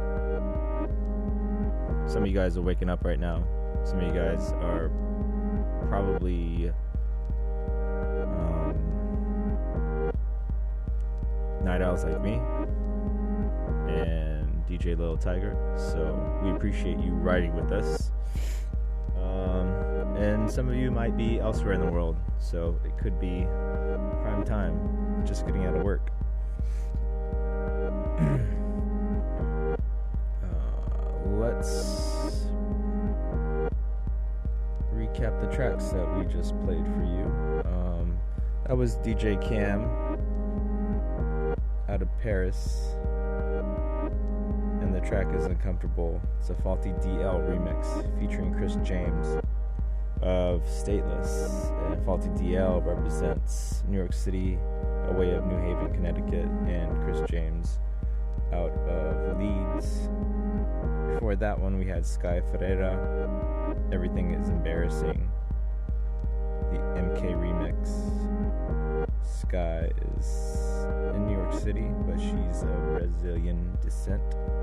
Some of you guys are waking up right now. Some of you guys are probably night owls like me and DJ Little Tiger. So we appreciate you riding with us. And some of you might be elsewhere in the world, so it could be prime time, just getting out of work. Let's recap the tracks that we just played for you. That was DJ Cam out of Paris, and the track is Uncomfortable. It's a Faulty DL remix featuring Chris James of Stateless, and Faulty DL represents New York City, away of New Haven, Connecticut, and Chris James out of Leeds. Before that one, we had Sky Ferreira, Everything Is Embarrassing, the MK remix. Sky is in New York City, but she's of Brazilian descent.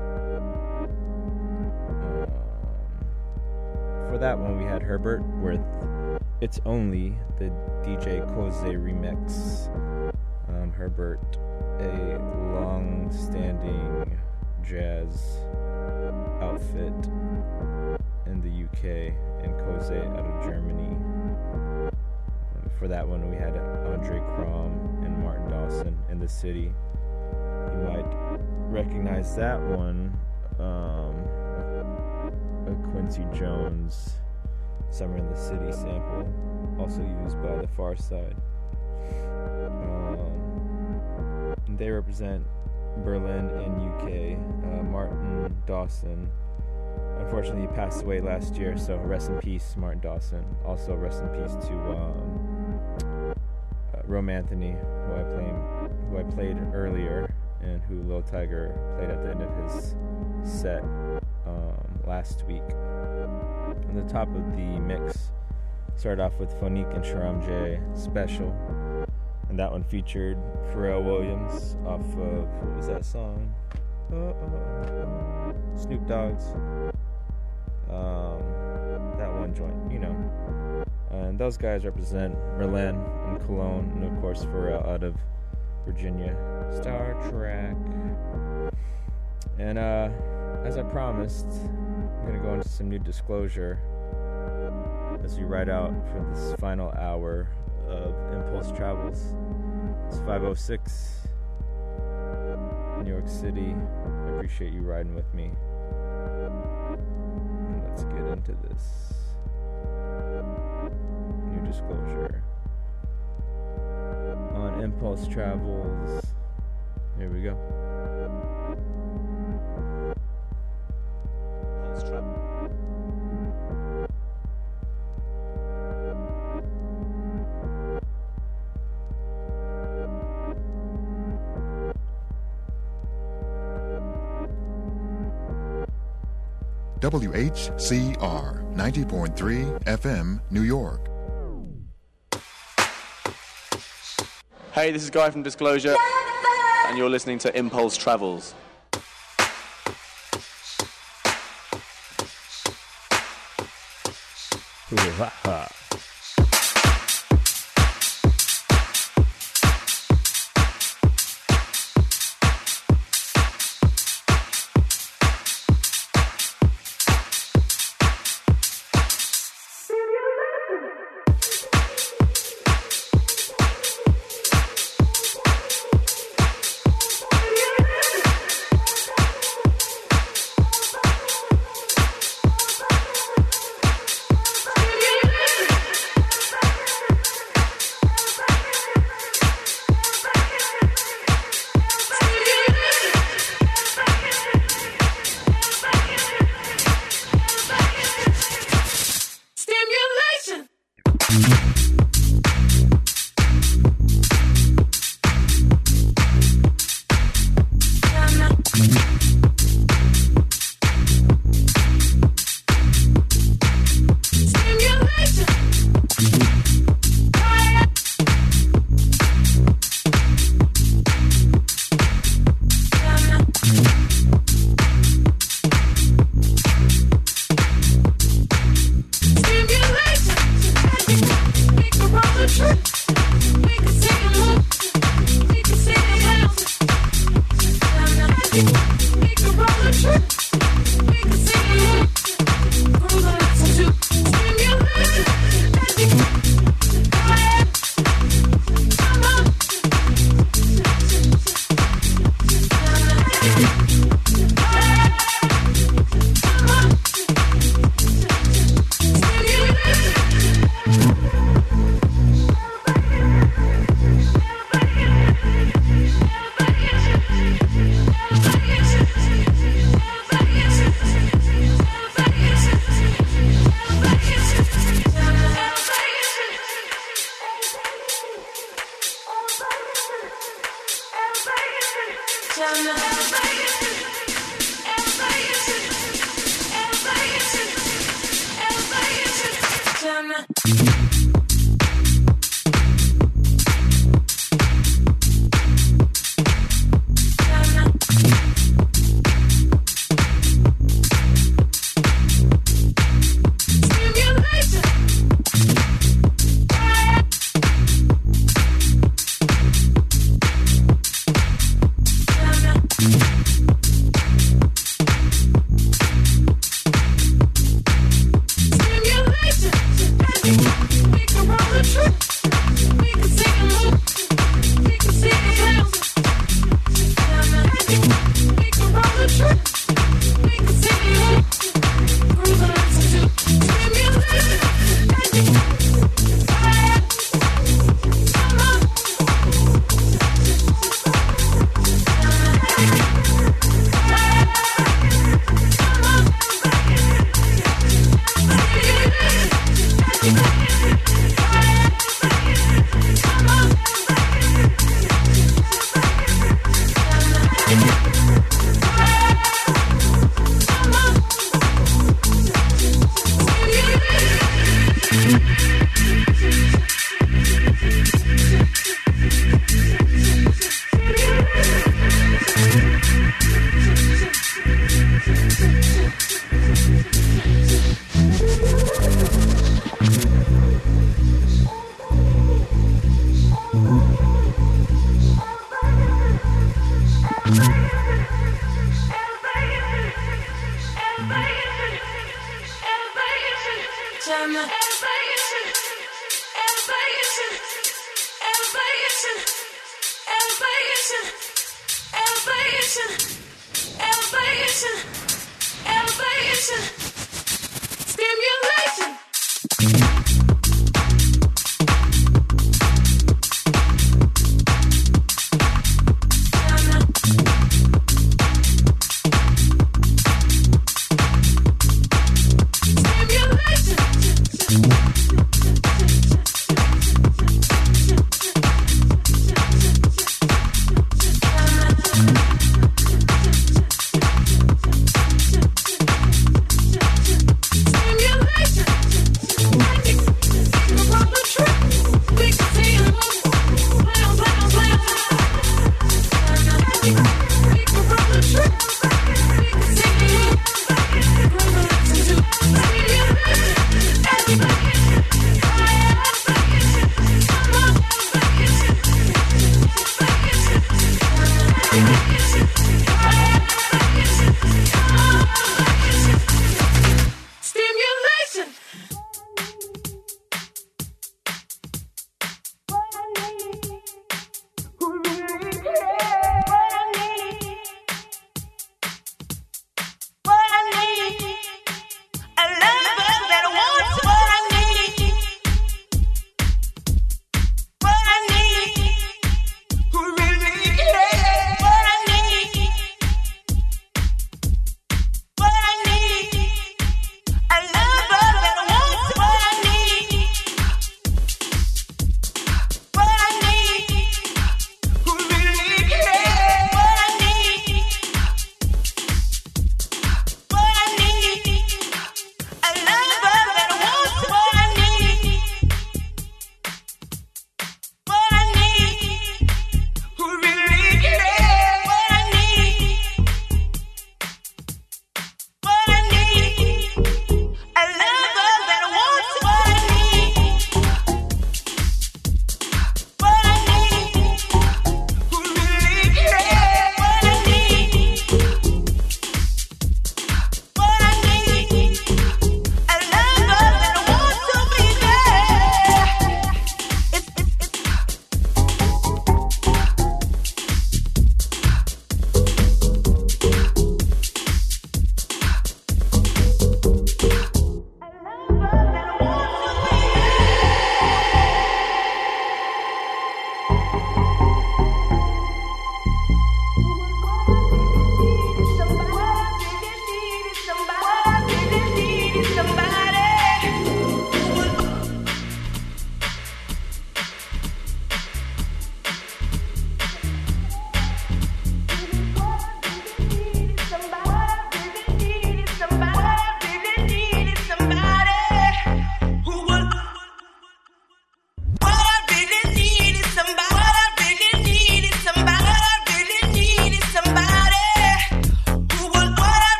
For that one, we had Herbert with It's Only, the DJ Koze remix. Herbert, a long-standing jazz outfit in the UK, and Koze out of Germany. For that one, we had Andre Crom and Martin Dawson in the city. You might recognize that one. A Quincy Jones Summer in the City sample, also used by the Far Side. They represent Berlin and UK. Martin Dawson, unfortunately, he passed away last year, so rest in peace, Martin Dawson. Also, rest in peace to Rome Anthony, who I played earlier, and who Lil Tiger played at the end of his set last week. On the top of the mix, started off with Phonique and Sharam J Special, and that one featured Pharrell Williams off of, what was that song? Snoop Dogg's. That one joint, you know. And those guys represent Berlin and Cologne, and of course Pharrell out of Virginia. Star Trek. And as I promised, I'm going to go into some new disclosure as we ride out for this final hour of Impulse Travels. It's 5:06, New York City. I appreciate you riding with me. And let's get into this new disclosure on Impulse Travels. Here we go. Impulse Travel. WHCR 90.3 FM, New York. Hey, this is Guy from Disclosure, and you're listening to Impulse Travels. Ooh-ha-ha.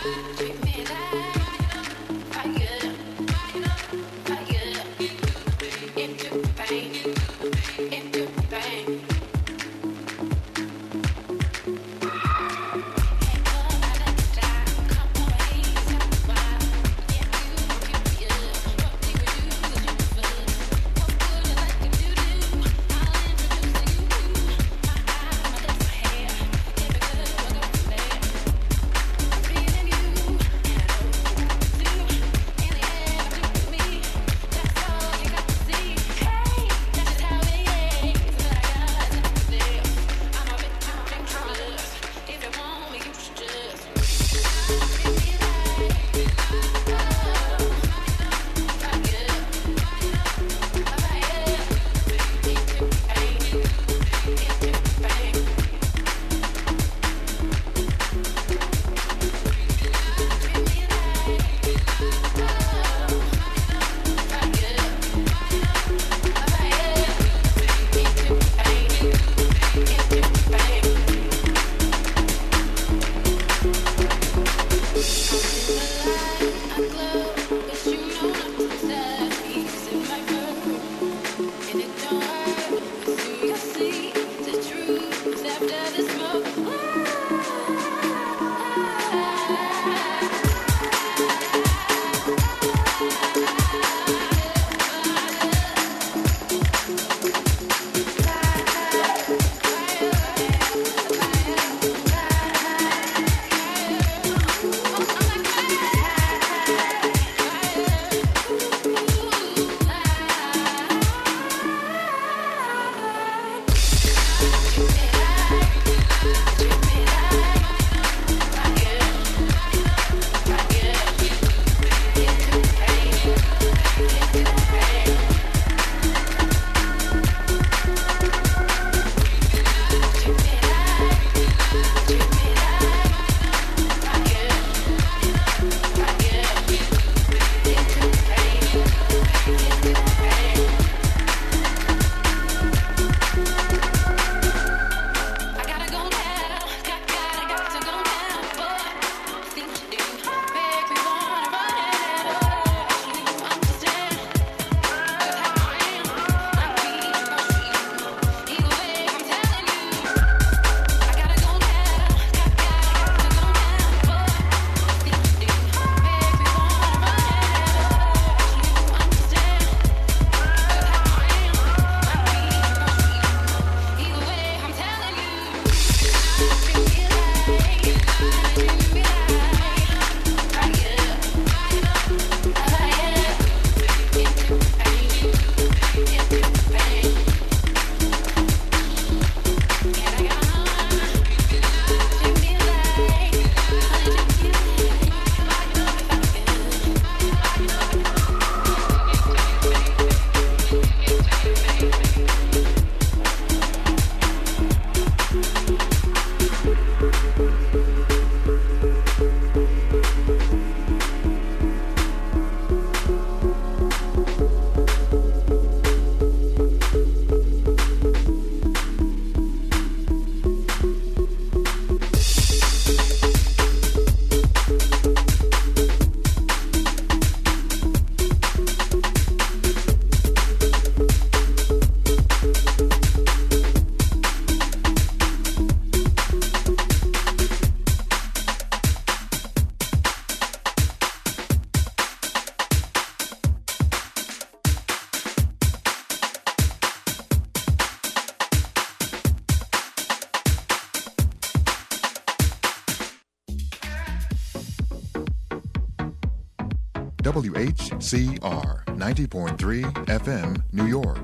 WHCR 90.3 FM, New York.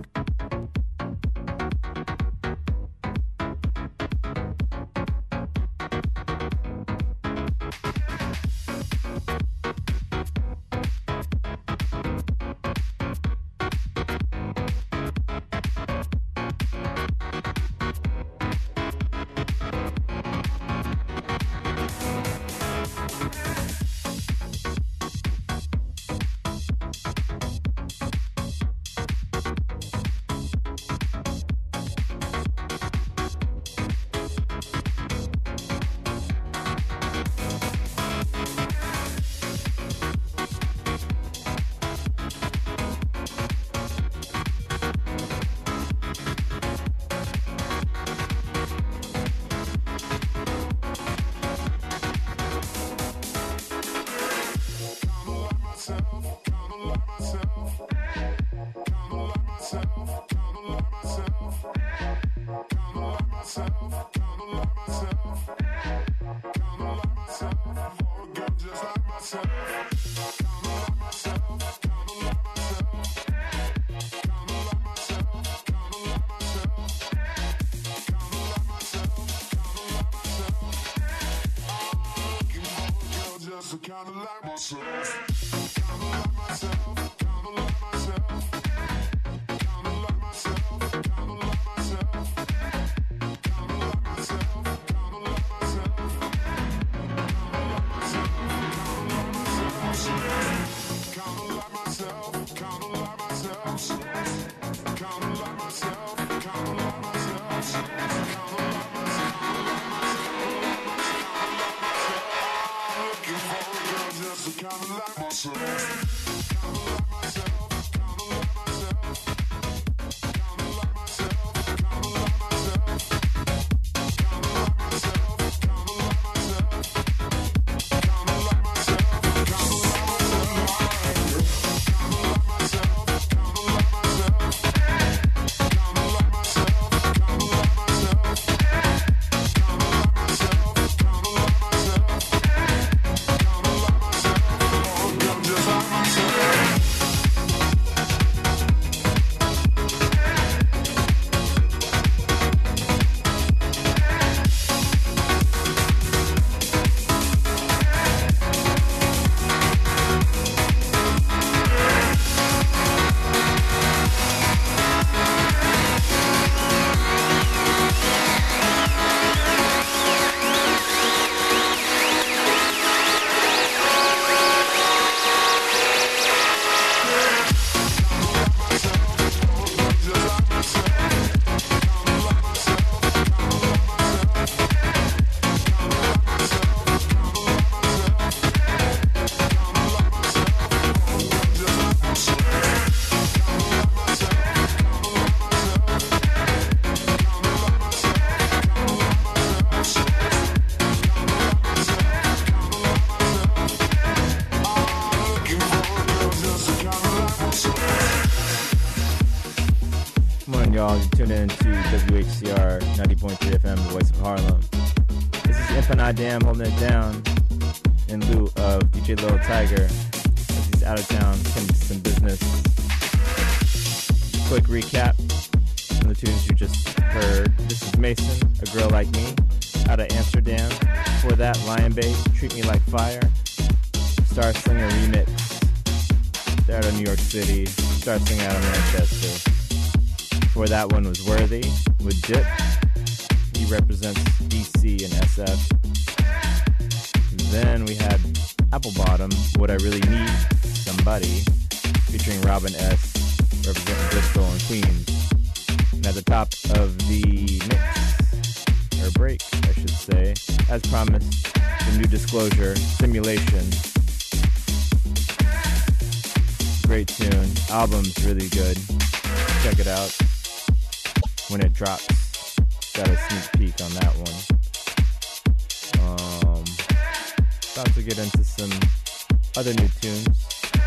Y'all tune in to WHCR 90.3 FM, the voice of Harlem. This is Infinite Dam holding it down in lieu of DJ Little Tiger as he's out of town, coming to some business. Quick recap on the tunes you just heard. This is Mason, A Girl Like Me, out of Amsterdam. Before that, Lion Bass, Treat Me Like Fire. Star Slinger Remix, they're out of New York City. Star Slinger out of Manchester. Before that one was Worthy with Dip. He represents DC and SF. Then we had Apple Bottom, What I Really Need, Somebody, featuring Robin S, representing Bristol and Queens. And at the top of the mix, or break, I should say, as promised, the new Disclosure, Simulation. Great tune. Album's really good. Check it out when it drops. Got a sneak peek on that one. About to get into some other new tunes.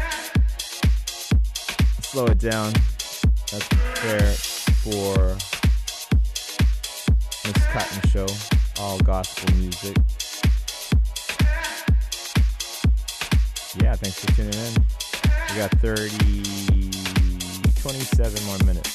Slow it down. Let's prepare for Miss Cotton Show, all gospel music. Yeah, thanks for tuning in. We got 27 more minutes.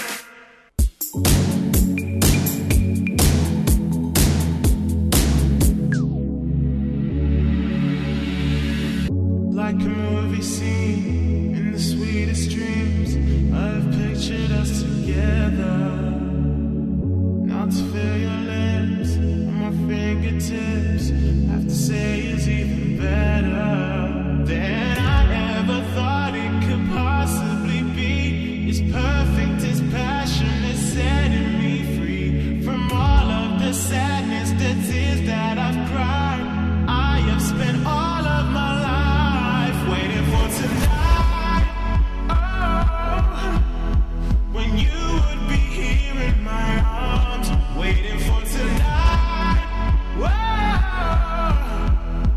Like a movie scene in the sweetest dreams, I've pictured us together. Not to feel your lips on my fingertips, have to say is even better than I ever thought it could possibly be. It's perfect, it's passion, it's setting me free from all of the sadness, the tears that I've cried. I have spent all of my life waiting for tonight. Oh, when you would be here in my arms, waiting for tonight. Whoa.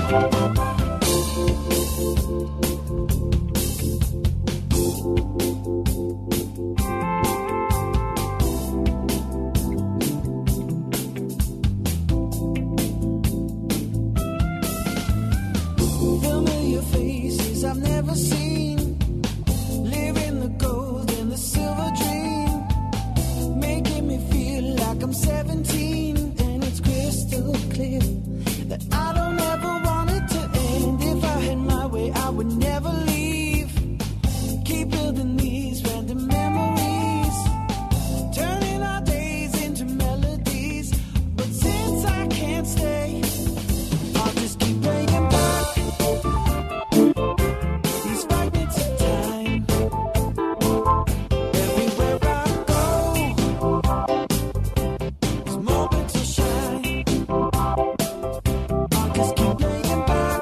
Familiar faces I've never seen, living the gold and the silver dream, making me feel like I'm 17, and it's crystal clear that I don't ever want it to end. If I had my way, I would never leave. Keep building these random memories, turning our days into melodies. But since I can't stay, I'll just keep bringing back these fragments of time. Everywhere I go, these moments will shine. I'll just keep bringing back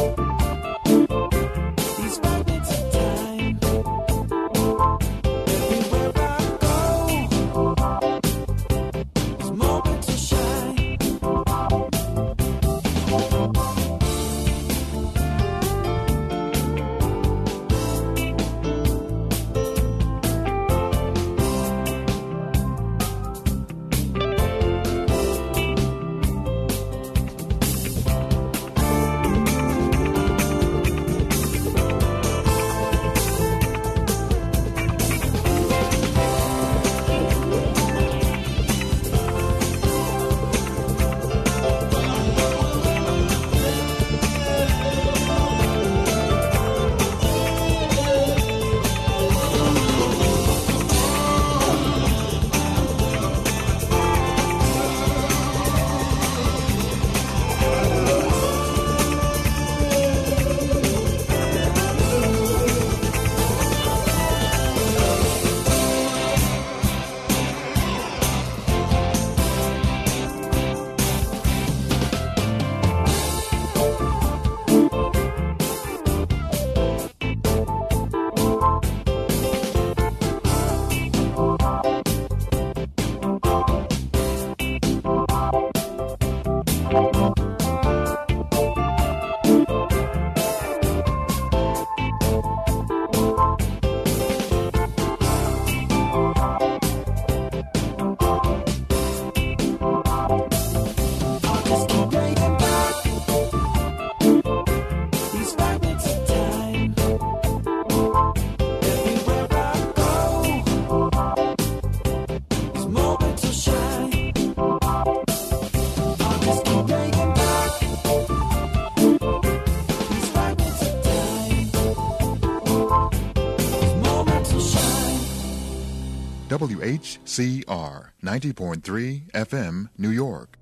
these fragments of time. Everywhere I go, these moments will shine. I'll just keep bringing back these fragments of time. Everywhere I go, these moments will shine. I'll just keep bringing back these fragments of time. These moments will shine. WHCR 90.3 FM, New York.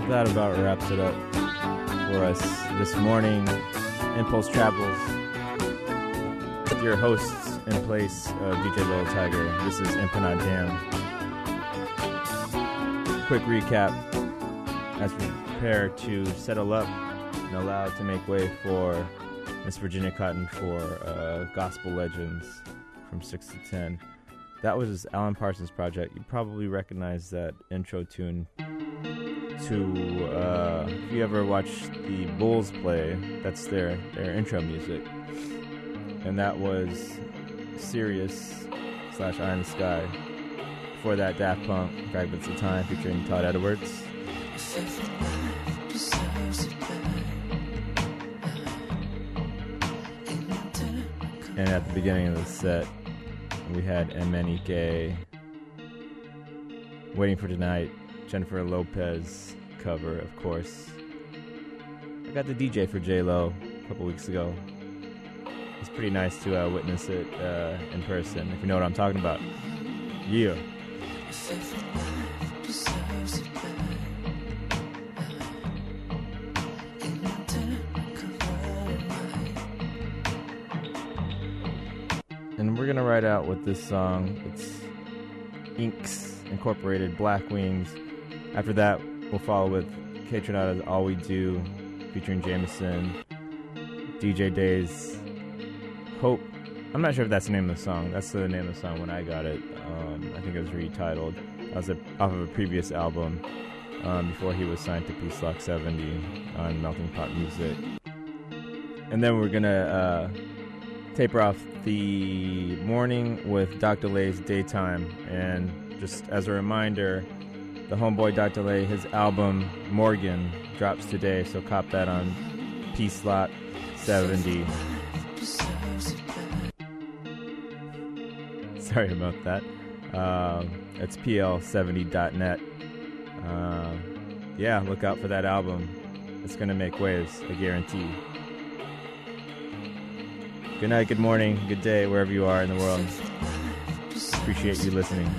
That about wraps it up for us this morning. Impulse Travels with your hosts in place of DJ Little Tiger. This is Empanada Jam. Quick recap as we prepare to settle up and allow to make way for Miss Virginia Cotton for Gospel Legends from 6 to 10. That was Alan Parsons' project. You probably recognize that intro tune to, if you ever watched the Bulls play, that's their intro music. And that was Sirius / Eye in the Sky. Before that, Daft Punk, Fragments of Time, featuring Todd Edwards. And at the beginning of the set, we had MNEK, Waiting for Tonight, Jennifer Lopez cover, of course. I got the DJ for J-Lo a couple weeks ago. It's pretty nice to witness it in person, if you know what I'm talking about. Yeah. And we're gonna ride out with this song. It's Inks Incorporated, Black Wings. After that, we'll follow with Kaytranada's All We Do, featuring Jameson, DJ Days, Hope. I'm not sure if that's the name of the song. That's the name of the song when I got it. I think it was retitled. That was off of a previous album before he was signed to Peace Lock 70 on Melting Pot Music. And then we're gonna taper off the morning with Dr. Lay's Daytime. And just as a reminder, the homeboy Dr. Lay, his album Morgan drops today, so cop that on Peace Lot 70. Sorry about that. It's pl70.net. Yeah, look out for that album. It's gonna make waves, I guarantee. Good night, good morning, good day, wherever you are in the world. Appreciate you listening.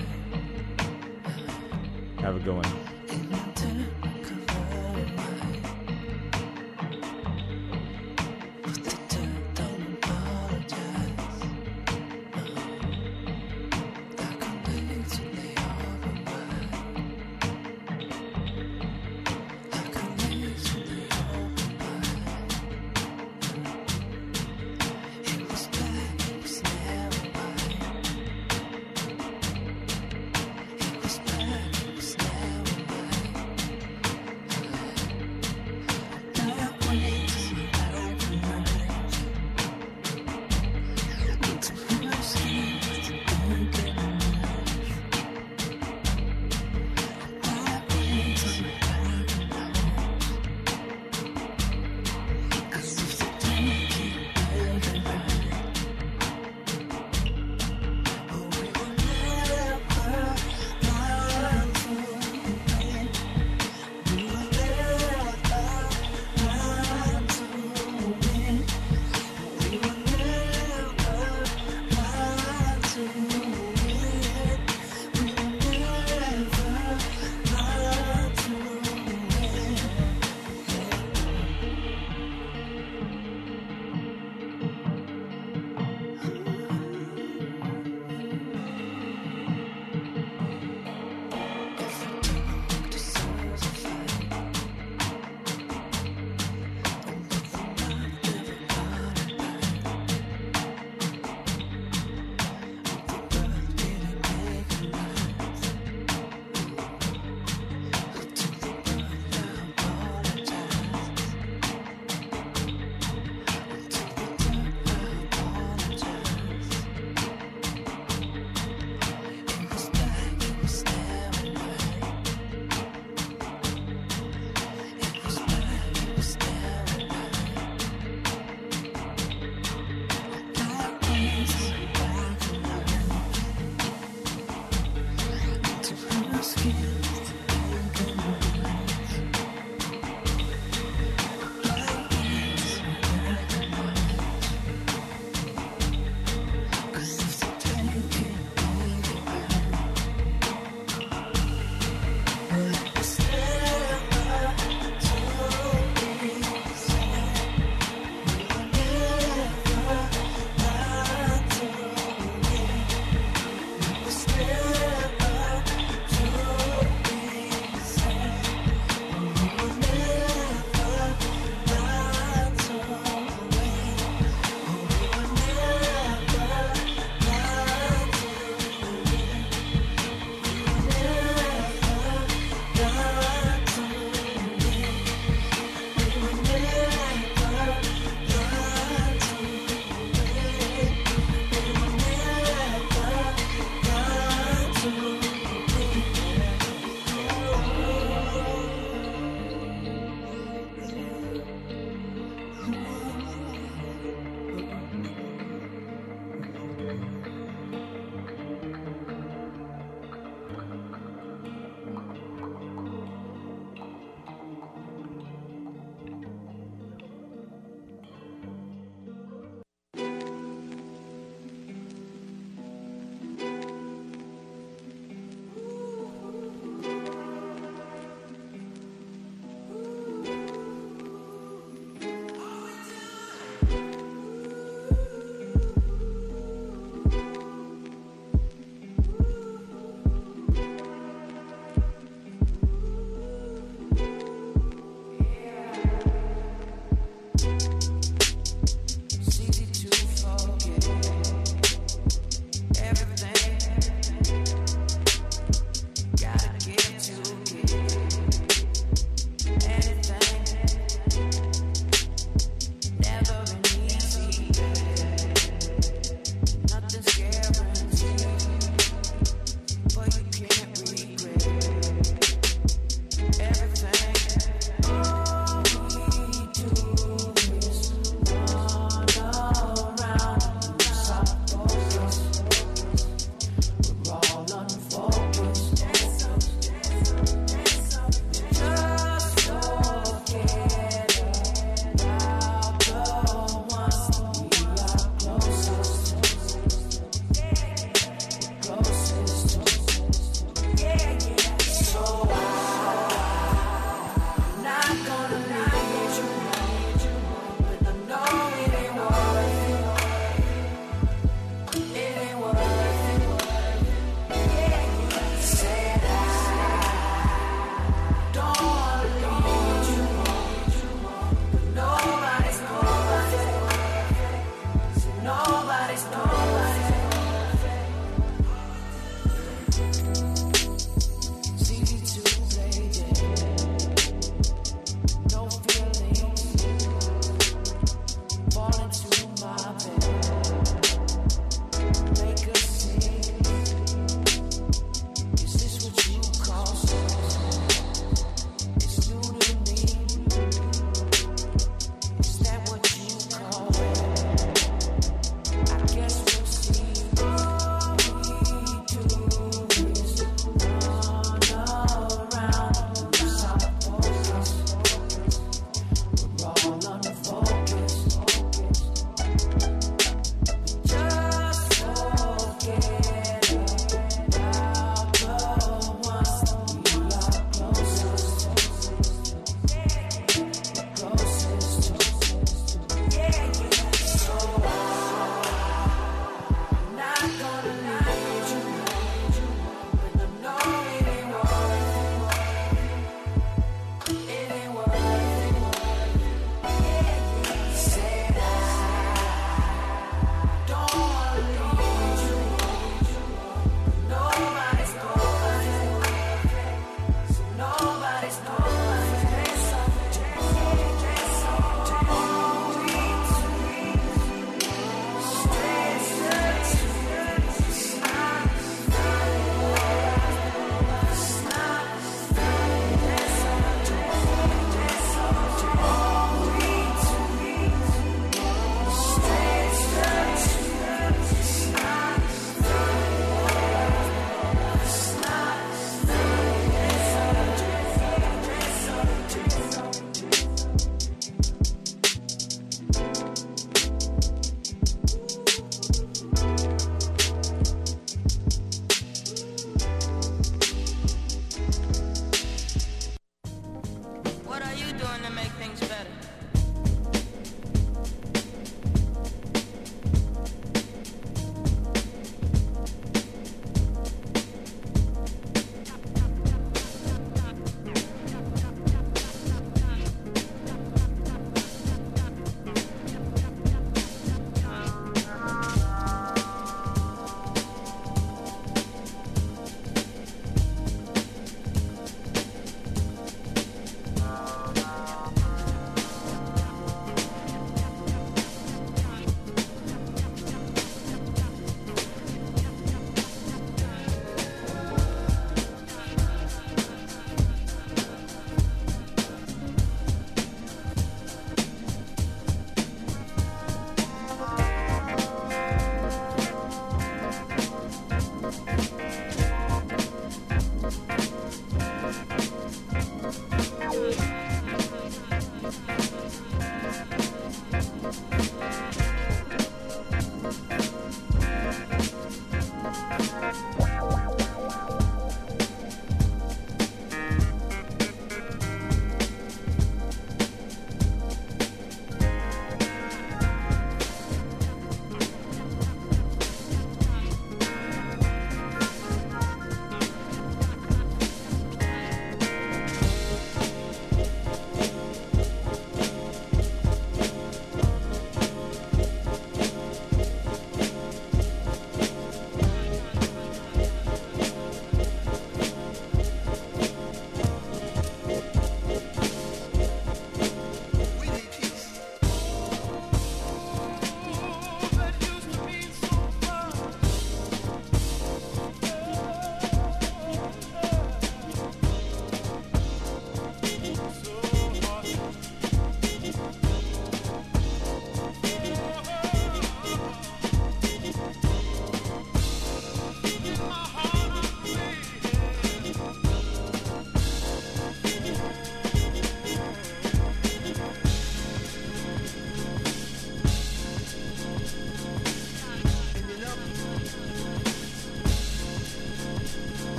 Have a good one.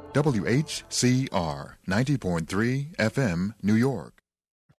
WHCR 90.3 FM, New York.